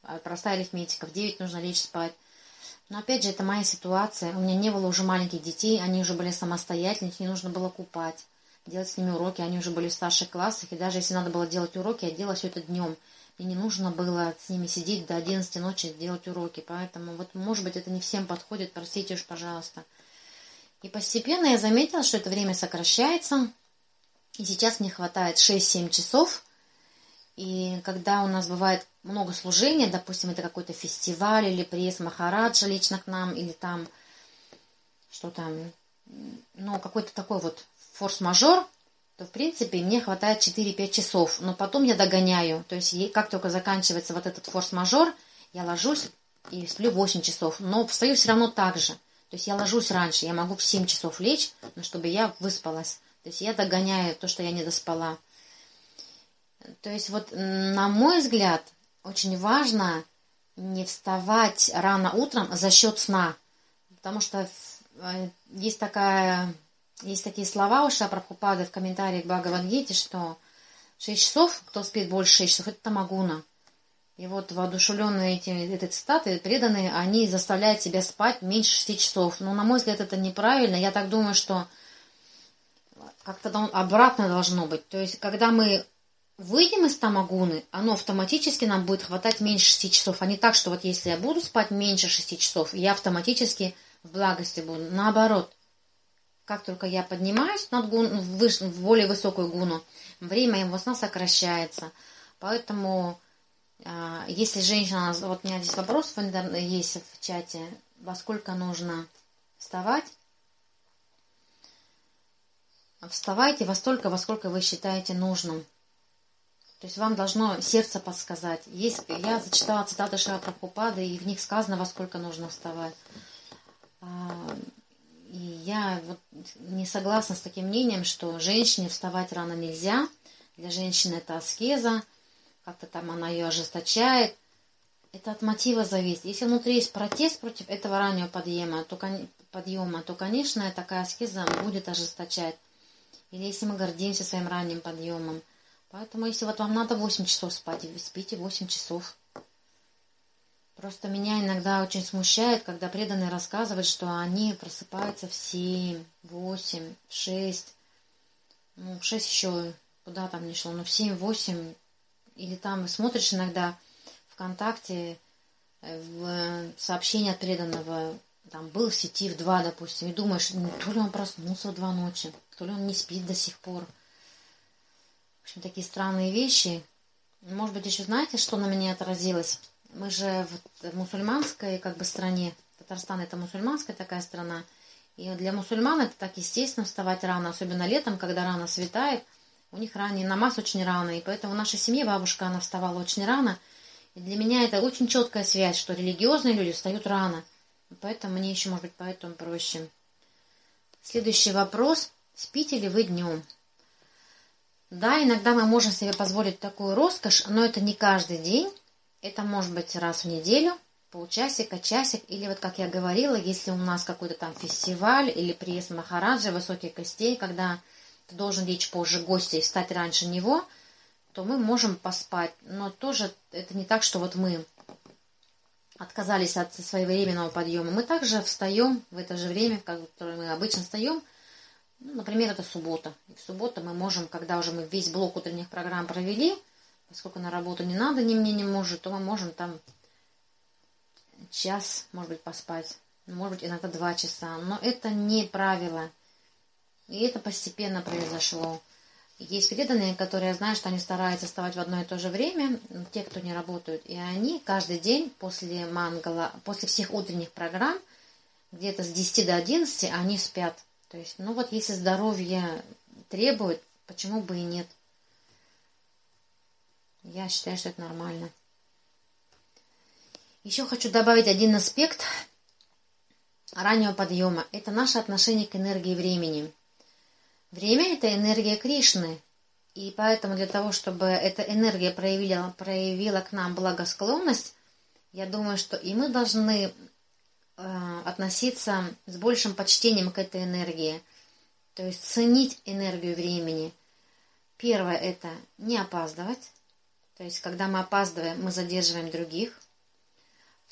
A: простая арифметика, в девять нужно лечь спать. Но опять же, это моя ситуация. У меня не было уже маленьких детей, они уже были самостоятельны, их не нужно было купать, делать с ними уроки, они уже были в старших классах, и даже если надо было делать уроки, я делала все это днем. И не нужно было с ними сидеть до одиннадцати ночи делать уроки. Поэтому, вот, может быть, это не всем подходит, простите уж, пожалуйста. И постепенно я заметила, что это время сокращается, и сейчас мне хватает шесть-семь часов. И когда у нас бывает много служений, допустим, это какой-то фестиваль, или приезд Махараджа лично к нам, или там, что там, ну, какой-то такой вот форс-мажор, то, в принципе, мне хватает четыре-пять часов. Но потом я догоняю. То есть, как только заканчивается вот этот форс-мажор, я ложусь и сплю восемь часов. Но встаю все равно так же. То есть, я ложусь раньше. Я могу в семь часов лечь, но чтобы я выспалась. То есть, я догоняю то, что я не доспала. То есть, вот, на мой взгляд, очень важно не вставать рано утром за счет сна. Потому что есть такая... Есть такие слова у Шрила Прабхупады в комментариях к Бхагавад-гите, что шесть часов, кто спит больше шесть часов, это тамагуна. И вот воодушевленные этими, этой цитаты, преданные, они заставляют себя спать меньше шести часов. Но, на мой взгляд, это неправильно. Я так думаю, что как-то обратно должно быть. То есть, когда мы выйдем из тамагуны, оно автоматически нам будет хватать меньше шести часов. А не так, что вот если я буду спать меньше шести часов, я автоматически в благости буду. Наоборот. Как только я поднимаюсь над гун, в, в более высокую гуну, время моего сна сокращается. Поэтому, э, если женщина... Вот у меня здесь вопрос есть в чате. Во сколько нужно вставать? Вставайте во столько, во сколько вы считаете нужным. То есть вам должно сердце подсказать. Есть, я зачитала цитаты Шрила Прабхупады, и в них сказано, во сколько нужно вставать. И я вот не согласна с таким мнением, что женщине вставать рано нельзя. Для женщины это аскеза, как-то там она ее ожесточает. Это от мотива зависит. Если внутри есть протест против этого раннего подъема, то, подъема, то конечно, такая аскеза будет ожесточать. Или если мы гордимся своим ранним подъемом. Поэтому, если вот вам надо восемь часов спать, спите восемь часов. Просто меня иногда очень смущает, когда преданные рассказывают, что они просыпаются в семь, восемь, в шесть. Ну, в шесть еще куда там не шло, но в семь-восемь. Или там смотришь иногда ВКонтакте в сообщение от преданного, там был в сети в два, допустим, и думаешь, ну, то ли он проснулся в два ночи, то ли он не спит до сих пор. В общем, такие странные вещи. Может быть, еще знаете, что на меня отразилось? Мы же в мусульманской как бы стране, Татарстан это мусульманская такая страна, и для мусульман это так естественно вставать рано, особенно летом, когда рано светает, у них ранний намаз очень рано, и поэтому в нашей семье бабушка, она вставала очень рано, и для меня это очень четкая связь, что религиозные люди встают рано, поэтому мне еще, может быть, поэтому проще. Следующий вопрос, спите ли вы днем? Да, иногда мы можем себе позволить такую роскошь, но это не каждый день. Это может быть раз в неделю, полчасика, часик, или вот как я говорила, если у нас какой-то там фестиваль или приезд Махараджа, высоких гостей, когда ты должен лечь позже гостя и встать раньше него, то мы можем поспать. Но тоже это не так, что вот мы отказались от своевременного подъема. Мы также встаем в это же время, в которое мы обычно встаем. Ну, например, это суббота. И в субботу мы можем, когда уже мы весь блок утренних программ провели, поскольку на работу не надо ни мне, ни мужу, то мы можем там час, может быть, поспать. Может быть, иногда два часа. Но это не правило. И это постепенно произошло. Есть преданные, которые, я знаю, что они стараются вставать в одно и то же время, те, кто не работают. И они каждый день после мангала, после всех утренних программ, где-то с десяти до одиннадцати, они спят. То есть, ну вот, если здоровье требует, почему бы и нет? Я считаю, что это нормально. Еще хочу добавить один аспект раннего подъема. Это наше отношение к энергии времени. Время – это энергия Кришны. И поэтому для того, чтобы эта энергия проявила, проявила к нам благосклонность, я думаю, что и мы должны э, относиться с большим почтением к этой энергии. То есть ценить энергию времени. Первое – это не опаздывать. То есть, когда мы опаздываем, мы задерживаем других.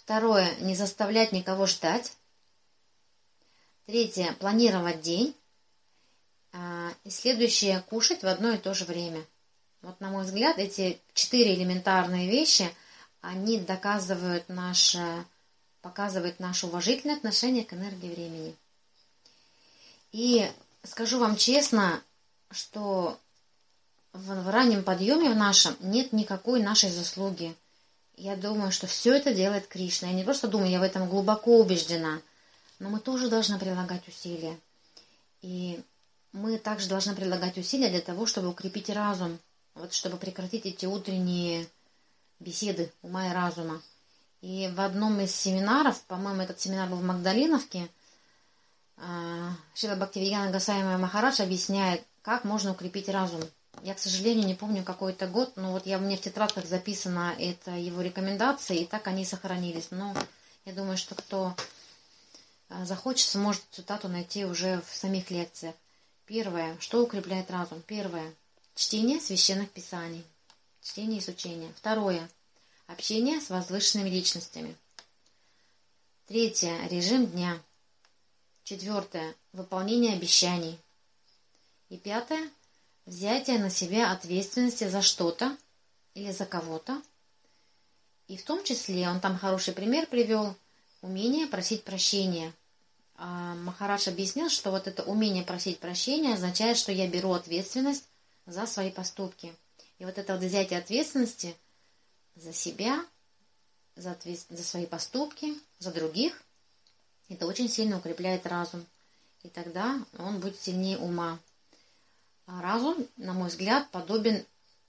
A: Второе, не заставлять никого ждать. Третье, планировать день. И следующее, кушать в одно и то же время. Вот, на мой взгляд, эти четыре элементарные вещи, они доказывают наше, показывают наше уважительное отношение к энергии времени. И скажу вам честно, что в, в раннем подъеме в нашем нет никакой нашей заслуги. Я думаю, что все это делает Кришна. Я не просто думаю, я в этом глубоко убеждена. Но мы тоже должны прилагать усилия. И мы также должны прилагать усилия для того, чтобы укрепить разум. Вот чтобы прекратить эти утренние беседы ума и разума. И в одном из семинаров, по-моему, этот семинар был в Магдалиновке, Шрила Бхактивиданта Госвами Махарадж объясняет, как можно укрепить разум. Я, к сожалению, не помню какой-то год, но вот я, у меня в тетрадках записано это его рекомендации, и так они сохранились. Но я думаю, что кто захочет, сможет цитату найти уже в самих лекциях. Первое. Что укрепляет разум? Первое. Чтение священных писаний. Чтение и изучение. Второе. Общение с возвышенными личностями. Третье. Режим дня. Четвертое. Выполнение обещаний. И пятое. Взятие на себя ответственности за что-то или за кого-то. И в том числе, он там хороший пример привел, умение просить прощения. А Махарадж объяснил, что вот это умение просить прощения означает, что я беру ответственность за свои поступки. И вот это вот взятие ответственности за себя, за, ответ... за свои поступки, за других, это очень сильно укрепляет разум. И тогда он будет сильнее ума. А разум, на мой взгляд, подобен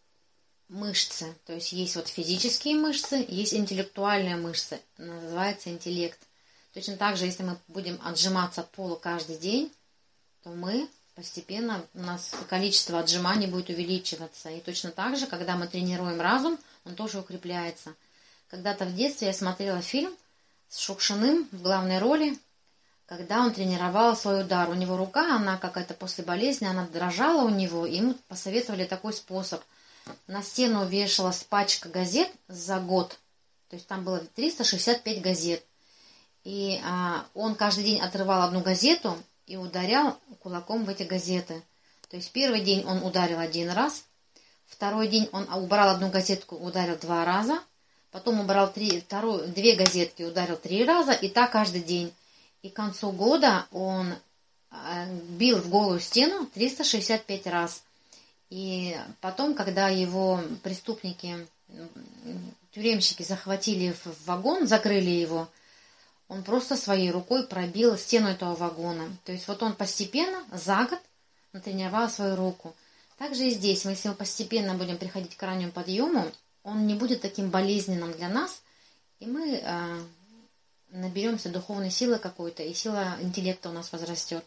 A: мышце. То есть есть вот физические мышцы, есть интеллектуальные мышцы. Называется интеллект. Точно так же, если мы будем отжиматься от пола каждый день, то мы постепенно, у нас количество отжиманий будет увеличиваться. И точно так же, когда мы тренируем разум, он тоже укрепляется. Когда-то в детстве я смотрела фильм с Шукшиным в главной роли, когда он тренировал свой удар. У него рука, она какая-то после болезни, она дрожала у него, и ему посоветовали такой способ. На стену вешалась пачка газет за год, то есть там было триста шестьдесят пять газет. И а, он каждый день отрывал одну газету и ударял кулаком в эти газеты. То есть первый день он ударил один раз, второй день он убрал одну газетку, ударил два раза, потом убрал три, вторую, две газетки, ударил три раза, и так каждый день. И к концу года он бил в голую стену триста шестьдесят пять раз. И потом, когда его преступники, тюремщики захватили в вагон, закрыли его, он просто своей рукой пробил стену этого вагона. То есть вот он постепенно, за год, натренировал свою руку. Также и здесь, если мы постепенно будем приходить к раннему подъему, он не будет таким болезненным для нас, и мы э, наберемся духовной силы какой-то, и сила интеллекта у нас возрастет.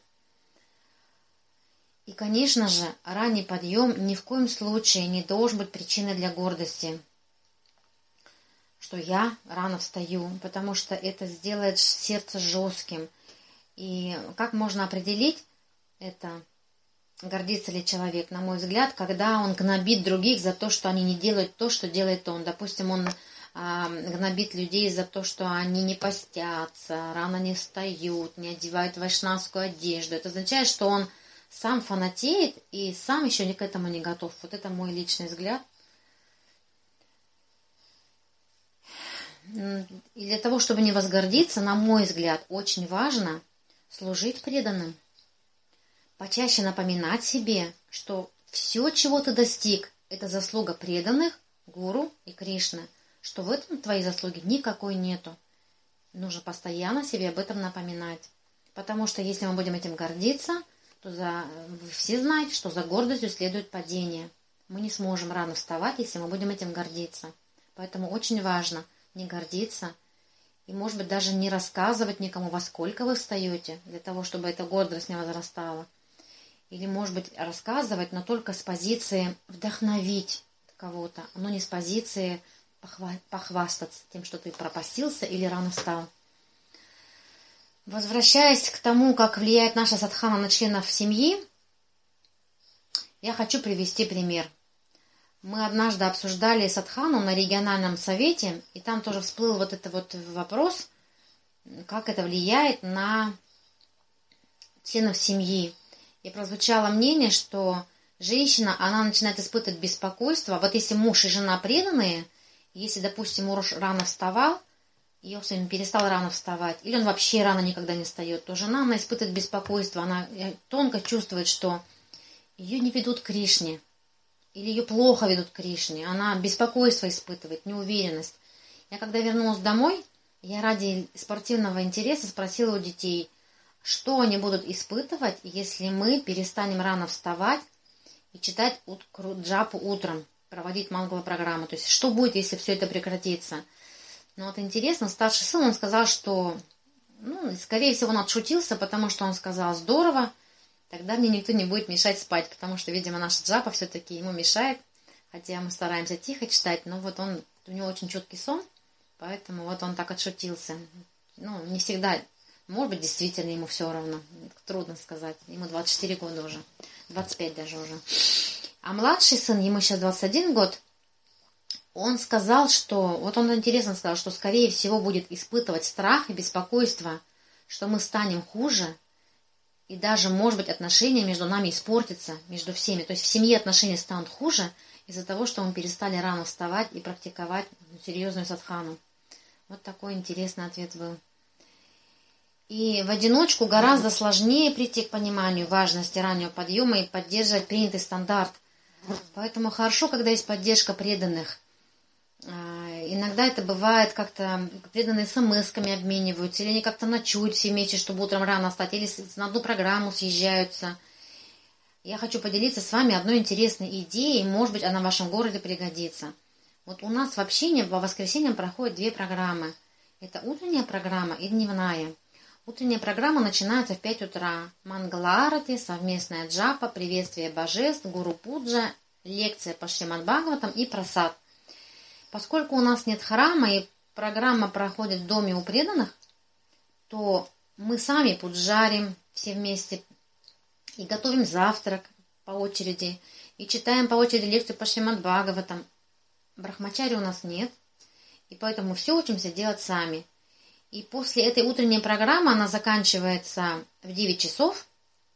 A: И, конечно же, ранний подъем ни в коем случае не должен быть причиной для гордости, что я рано встаю, потому что это сделает сердце жестким. И как можно определить это, гордится ли человек, на мой взгляд, когда он гнобит других за то, что они не делают то, что делает он. Допустим, он а, гнобит людей за то, что они не постятся, рано не встают, не одевают вайшнавскую одежду. Это означает, что он сам фанатеет и сам еще к этому не готов. Вот это мой личный взгляд. И для того, чтобы не возгордиться, на мой взгляд, очень важно служить преданным. Почаще напоминать себе, что все, чего ты достиг, это заслуга преданных, гуру и Кришны, что в этом твоей заслуги никакой нету. Нужно постоянно себе об этом напоминать. Потому что если мы будем этим гордиться, то за... вы все знаете, что за гордостью следует падение. Мы не сможем рано вставать, если мы будем этим гордиться. Поэтому очень важно не гордиться и, может быть, даже не рассказывать никому, во сколько вы встаете, для того, чтобы эта гордость не возрастала. Или, может быть, рассказывать, но только с позиции вдохновить кого-то, но не с позиции похва- похвастаться тем, что ты пропастился или рано встал. Возвращаясь к тому, как влияет наша садхана на членов семьи, я хочу привести пример. Мы однажды обсуждали садхану на региональном совете, и там тоже всплыл вот этот вот вопрос, как это влияет на членов семьи. И прозвучало мнение, что женщина, она начинает испытывать беспокойство. Вот если муж и жена преданные, если, допустим, муж рано вставал, ее сын перестал рано вставать, или он вообще рано никогда не встает, то жена, она испытывает беспокойство, она тонко чувствует, что ее не ведут к Кришне, или ее плохо ведут к Кришне, она беспокойство испытывает, неуверенность. Я когда вернулась домой, я ради спортивного интереса спросила у детей, что они будут испытывать, если мы перестанем рано вставать и читать джапу утром, проводить мангала-программу. То есть, что будет, если все это прекратится? Но вот интересно, старший сын, он сказал, что, ну, скорее всего, он отшутился, потому что он сказал, здорово, тогда мне никто не будет мешать спать, потому что, видимо, наша джапа все-таки ему мешает, хотя мы стараемся тихо читать, но вот он, у него очень чуткий сон, поэтому вот он так отшутился. Ну, не всегда, может быть, действительно ему все равно, трудно сказать, ему двадцать четыре года уже, двадцать пять даже уже. А младший сын, ему сейчас двадцать один год, он сказал, что, вот он интересно сказал, что, скорее всего, будет испытывать страх и беспокойство, что мы станем хуже, и даже, может быть, отношения между нами испортятся, между всеми. То есть в семье отношения станут хуже из-за того, что мы перестали рано вставать и практиковать серьезную садхану. Вот такой интересный ответ был. И в одиночку гораздо сложнее прийти к пониманию важности раннего подъема и поддерживать принятый стандарт. Поэтому хорошо, когда есть поддержка преданных. Иногда это бывает как-то преданные смс-ками обмениваются, или они как-то ночуют все вместе, чтобы утром рано встать, или на одну программу съезжаются. Я хочу поделиться с вами одной интересной идеей, может быть, она в вашем городе пригодится. Вот у нас в общине по воскресеньям проходят две программы. Это утренняя программа и дневная. Утренняя программа начинается в пять утра. Мангала-арати, совместная джапа, приветствие божеств, гуру-пуджа, лекция по Шримад-Бхагаватам и прасад. Поскольку у нас нет храма и программа проходит в доме у преданных, то мы сами пуджарим все вместе и готовим завтрак по очереди, и читаем по очереди лекцию по Шримад-Бхагаватам. Брахмачари у нас нет, и поэтому все учимся делать сами. И после этой утренней программы, она заканчивается в девять часов,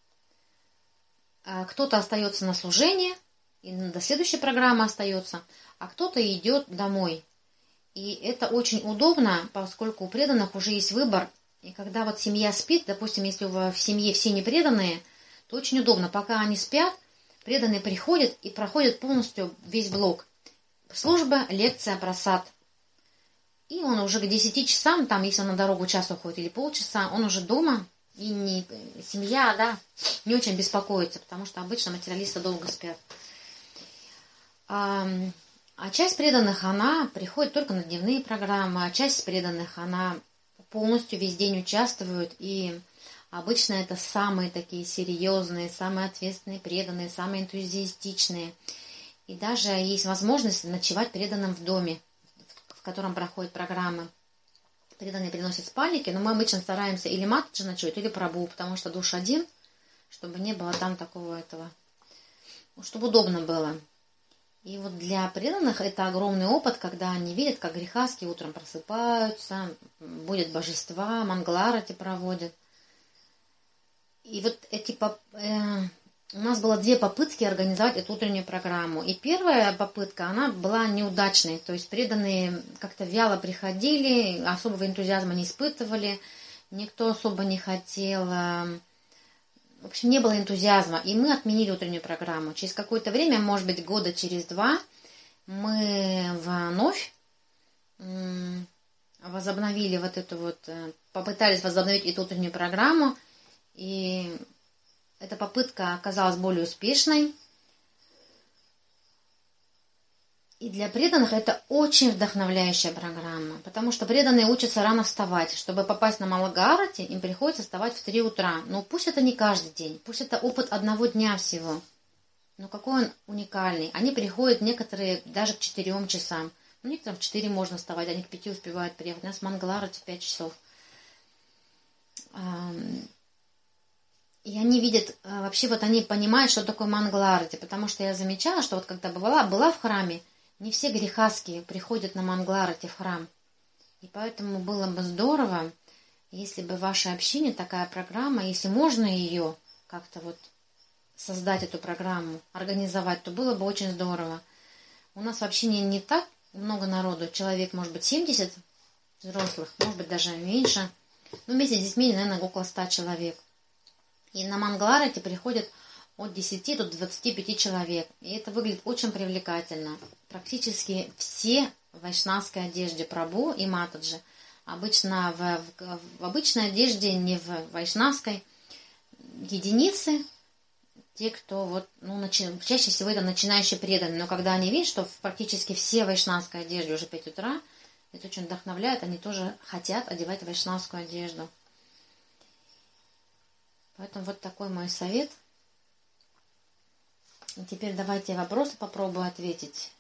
A: кто-то остается на служение, и до следующей программы остается, а кто-то идет домой. И это очень удобно, поскольку у преданных уже есть выбор. И когда вот семья спит, допустим, если в семье все не преданные, то очень удобно. Пока они спят, преданные приходят и проходят полностью весь блок. Служба, лекция, прасад. И он уже к десяти часам, там, если он на дорогу час уходит или полчаса, он уже дома, и не, семья, да, не очень беспокоится, потому что обычно материалисты долго спят. А, а часть преданных, она приходит только на дневные программы, а часть преданных, она полностью весь день участвует, и обычно это самые такие серьезные, самые ответственные преданные, самые энтузиастичные. И даже есть возможность ночевать преданным в доме, в котором проходят программы. Преданные приносят спальники, но мы обычно стараемся или матаджи ночевать, или прабху, потому что душ один, чтобы не было там такого этого, чтобы удобно было. И вот для преданных это огромный опыт, когда они видят, как грехаски утром просыпаются, будет божества, мангаларати проводят. И вот эти э, у нас было две попытки организовать эту утреннюю программу. И первая попытка, она была неудачной. То есть преданные как-то вяло приходили, особого энтузиазма не испытывали, никто особо не хотел. В общем, не было энтузиазма. И мы отменили утреннюю программу. Через какое-то время, может быть, года через два, мы вновь возобновили вот эту вот, попытались возобновить эту утреннюю программу. И эта попытка оказалась более успешной. И для преданных это очень вдохновляющая программа, потому что преданные учатся рано вставать. Чтобы попасть на Мангаларати, им приходится вставать в три утра. Но пусть это не каждый день, пусть это опыт одного дня всего. Но какой он уникальный. Они приходят, некоторые даже к четырем часам. Ну, некоторым в четыре можно вставать, они к пяти успевают приехать. У нас Мангаларати в пять часов. И они видят, вообще вот они понимают, что такое Мангаларати, потому что я замечала, что вот когда была, была в храме, не все грехаски приходят на Мангаларати в храм. И поэтому было бы здорово, если бы в вашей общине такая программа, если можно ее как-то вот создать, эту программу, организовать, то было бы очень здорово. У нас в общине не так много народу, человек, может быть, семьдесят взрослых, может быть, даже меньше. Ну, вместе с детьми, наверное, около ста человек. И на Мангаларати приходят от десяти до двадцати пяти человек. И это выглядит очень привлекательно. Практически все в вайшнавской одежде Прабху и Матаджи. Обычно в, в, в обычной одежде, не в вайшнавской. Единицы, те, кто вот, ну, начи... чаще всего это начинающие преданные. Но когда они видят, что практически все в вайшнавской одежде уже пять утра, это очень вдохновляет, они тоже хотят одевать вайшнавскую одежду. Поэтому вот такой мой совет. И теперь давайте вопросы попробую ответить.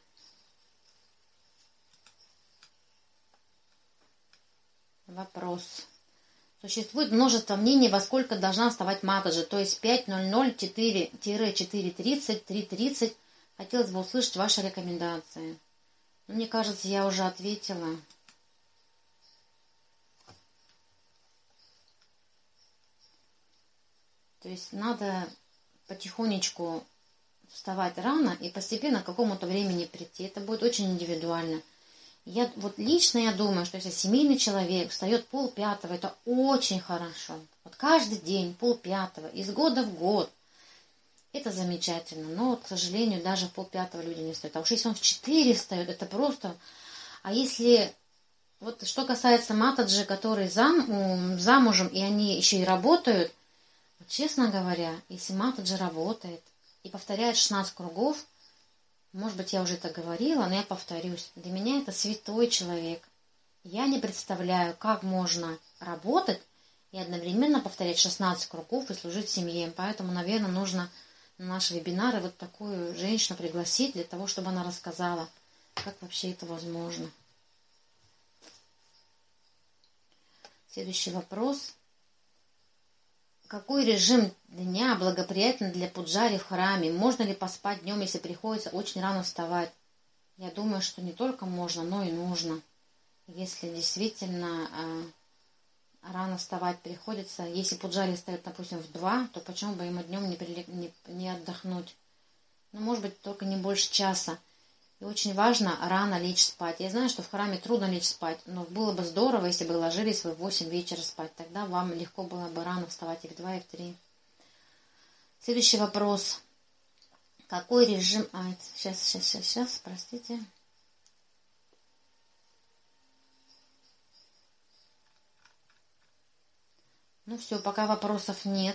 A: Вопрос. Существует множество мнений, во сколько должна вставать Матаджи, то есть пять ноль ноль, четыре четыре тридцать, три тридцать. Хотелось бы услышать ваши рекомендации. Но мне кажется, я уже ответила. То есть надо потихонечку вставать рано и постепенно к какому-то времени прийти. Это будет очень индивидуально. Я, вот лично я думаю, что если семейный человек встает полпятого, это очень хорошо. Вот каждый день полпятого, из года в год. Это замечательно. Но, вот, к сожалению, даже в полпятого люди не встают. А уж если он в четыре встает, это просто... А если... Вот что касается Матаджи, которые зам, замужем, и они еще и работают, вот, честно говоря, если Матаджи работает и повторяет шестнадцать кругов, может быть, я уже это говорила, но я повторюсь. Для меня это святой человек. Я не представляю, как можно работать и одновременно повторять шестнадцать кругов и служить семье. Поэтому, наверное, нужно на наши вебинары вот такую женщину пригласить для того, чтобы она рассказала, как вообще это возможно. Следующий вопрос. Какой режим дня благоприятен для пуджари в храме? Можно ли поспать днем, если приходится очень рано вставать? Я думаю, что не только можно, но и нужно. Если действительно э, рано вставать приходится, если пуджари встает, допустим, в два, то почему бы ему днем не, прилег... не, не отдохнуть? Ну, может быть, только не больше часа. И очень важно рано лечь спать. Я знаю, что в храме трудно лечь спать, но было бы здорово, если бы ложились вы в восемь вечера спать. Тогда вам легко было бы рано вставать и в два, и в три. Следующий вопрос. Какой режим... А, сейчас, сейчас, сейчас, сейчас, простите. Ну все, пока вопросов нет.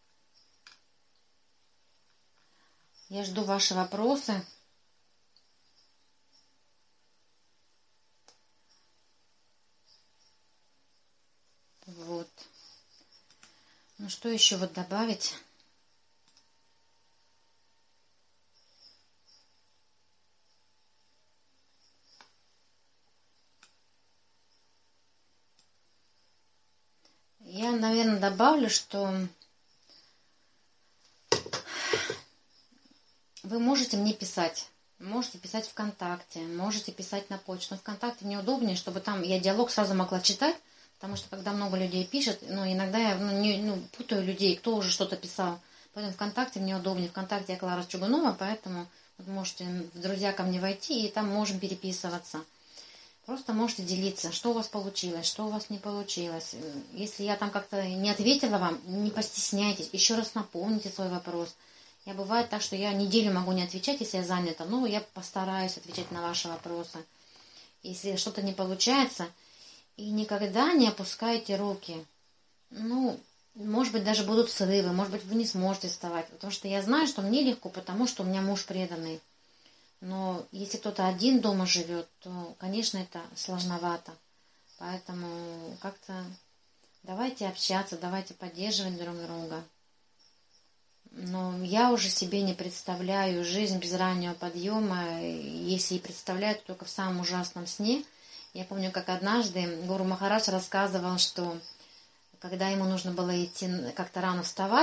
A: Я жду ваши вопросы. Вот. Ну что еще вот добавить? Я, наверное, добавлю, что вы можете мне писать. Можете писать ВКонтакте, можете писать на почту. Но ВКонтакте мне удобнее, чтобы там я диалог сразу могла читать. Потому что когда много людей пишет, ну, иногда я ну, не, ну, путаю людей, кто уже что-то писал. Поэтому ВКонтакте мне удобнее. ВКонтакте я Клара Чугунова, поэтому вы можете в друзья ко мне войти, и там можем переписываться. Просто можете делиться, что у вас получилось, что у вас не получилось. Если я там как-то не ответила вам, не постесняйтесь, еще раз напомните свой вопрос. Я бывает так, что я неделю могу не отвечать, если я занята, но я постараюсь отвечать на ваши вопросы. Если что-то не получается... И никогда не опускайте руки. Ну, может быть, даже будут срывы, может быть, вы не сможете вставать. Потому что я знаю, что мне легко, потому что у меня муж преданный. Но если кто-то один дома живет, то, конечно, это сложновато. Поэтому как-то давайте общаться, давайте поддерживать друг друга. Но я уже себе не представляю жизнь без раннего подъема. Если и представляю, то только в самом ужасном сне. Я помню, как однажды Гуру Махарадж рассказывал, что когда ему нужно было идти как-то рано вставать,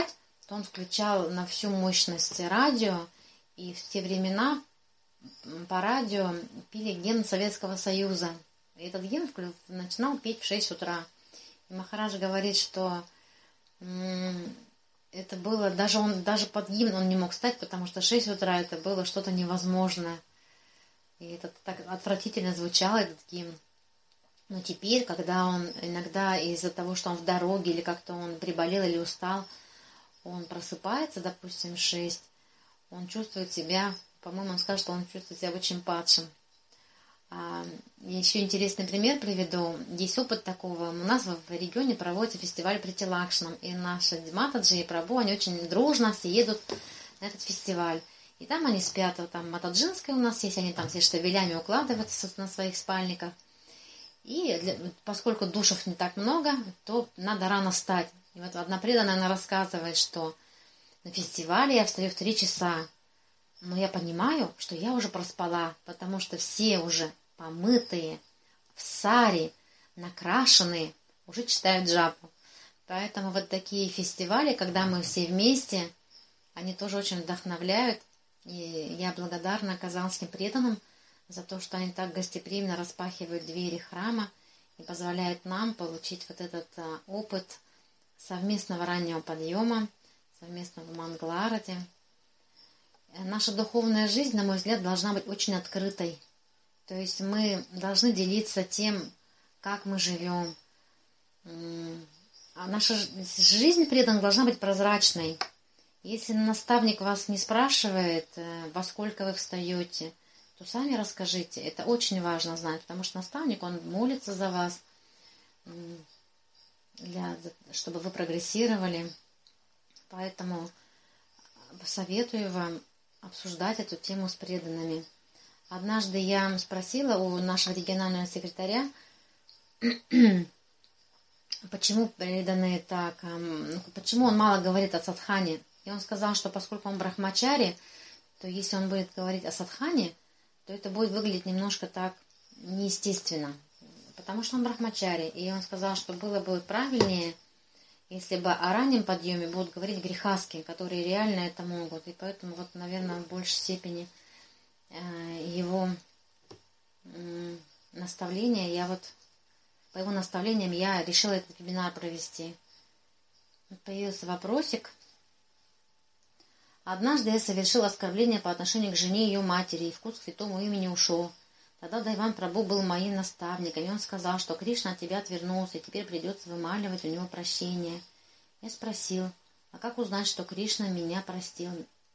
A: что он включал на всю мощность радио, и в те времена по радио пели гимн Советского Союза. И этот гимн начинал петь в шесть утра. И Махарадж говорит, что м- это было, даже он даже под гимн он не мог встать, потому что шесть утра это было что-то невозможное. И это так отвратительно звучало, этот гимн. Но теперь, когда он иногда из-за того, что он в дороге, или как-то он приболел или устал, он просыпается, допустим, в шесть, он чувствует себя, по-моему, он скажет, что он чувствует себя очень падшим. А, еще интересный пример приведу. Есть опыт такого. У нас в регионе проводится фестиваль Прити Лакшнам, и наши Матаджи и Прабху, они очень дружно все едут на этот фестиваль. И там они спят, там матаджинская у нас есть, они там все штабелями укладываются на своих спальниках. И для, поскольку душев не так много, то надо рано встать. И вот одна преданная, она рассказывает, что на фестивале я встаю в три часа. Но я понимаю, что я уже проспала, потому что все уже помытые, в саре, накрашенные, уже читают джапу. Поэтому вот такие фестивали, когда мы все вместе, они тоже очень вдохновляют. И я благодарна казанским преданным за то, что они так гостеприимно распахивают двери храма и позволяют нам получить вот этот а, опыт совместного раннего подъема, совместного мангаларати. Наша духовная жизнь, на мой взгляд, должна быть очень открытой. То есть мы должны делиться тем, как мы живем. А наша жизнь преданных должна быть прозрачной. Если наставник вас не спрашивает, во сколько вы встаете, то сами расскажите. Это очень важно знать, потому что наставник, он молится за вас, для, чтобы вы прогрессировали. Поэтому советую вам обсуждать эту тему с преданными. Однажды я спросила у нашего регионального секретаря, почему преданные так, почему он мало говорит о садхане. И он сказал, что поскольку он брахмачари, то если он будет говорить о садхане, то это будет выглядеть немножко так неестественно. Потому что он брахмачари. И он сказал, что было бы правильнее, если бы о раннем подъеме будут говорить грехаски, которые реально это могут. И поэтому, вот, наверное, в большей степени э, его э, наставления, я вот, по его наставлениям я решила этот вебинар провести. Появился вопросик. Однажды я совершил оскорбление по отношению к жене ее матери, и вкус к святому имени ушел. Тогда Дайван Прабху был моим наставником, и он сказал, что Кришна от тебя отвернулся, и теперь придется вымаливать у него прощение. Я спросил, а как узнать, что Кришна меня простил?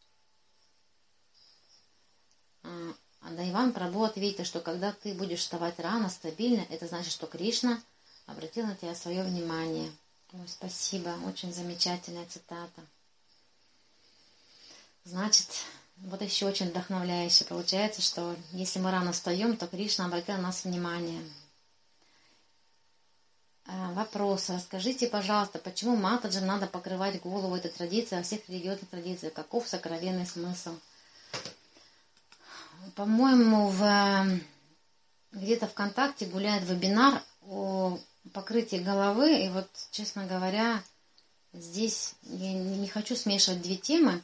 A: А Дайван Прабху ответил, что когда ты будешь вставать рано, стабильно, это значит, что Кришна обратил на тебя свое внимание. Ой, спасибо, очень замечательная цитата. Значит, вот еще очень вдохновляюще получается, что если мы рано встаем, то Кришна обратил на нас внимание. Вопрос. Расскажите, пожалуйста, почему матаджам надо покрывать голову? Это традиция во всех религиозных традициях. Каков сокровенный смысл? По-моему, в... где-то ВКонтакте гуляет вебинар о покрытии головы. И вот, честно говоря, здесь я не хочу смешивать две темы.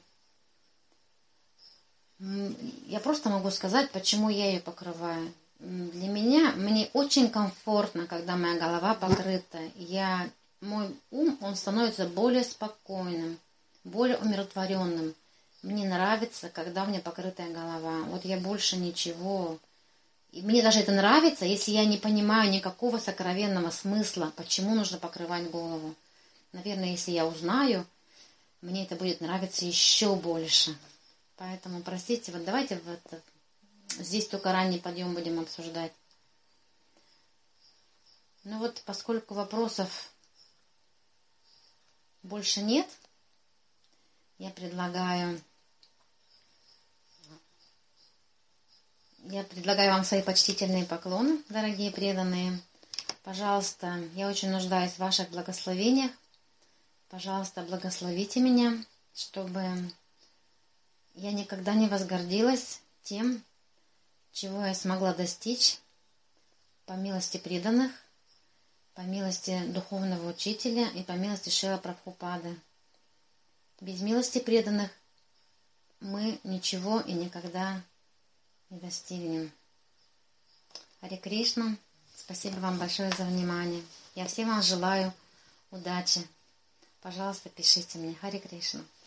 A: Я просто могу сказать, почему я ее покрываю. Для меня, мне очень комфортно, когда моя голова покрыта. Я, мой ум, он становится более спокойным, более умиротворенным. Мне нравится, когда у меня покрытая голова. Вот я больше ничего. И мне даже это нравится, если я не понимаю никакого сокровенного смысла, почему нужно покрывать голову. Наверное, если я узнаю, мне это будет нравиться еще больше. Поэтому, простите, вот давайте вот здесь только ранний подъем будем обсуждать. Ну вот, поскольку вопросов больше нет, я предлагаю, я предлагаю вам свои почтительные поклоны, дорогие преданные. Пожалуйста, я очень нуждаюсь в ваших благословениях. Пожалуйста, благословите меня, чтобы я никогда не возгордилась тем, чего я смогла достичь по милости преданных, по милости духовного учителя и по милости Шрила Прабхупады. Без милости преданных мы ничего и никогда не достигнем. Харе Кришна. Спасибо вам большое за внимание. Я всем вам желаю удачи. Пожалуйста, пишите мне. Харе Кришна.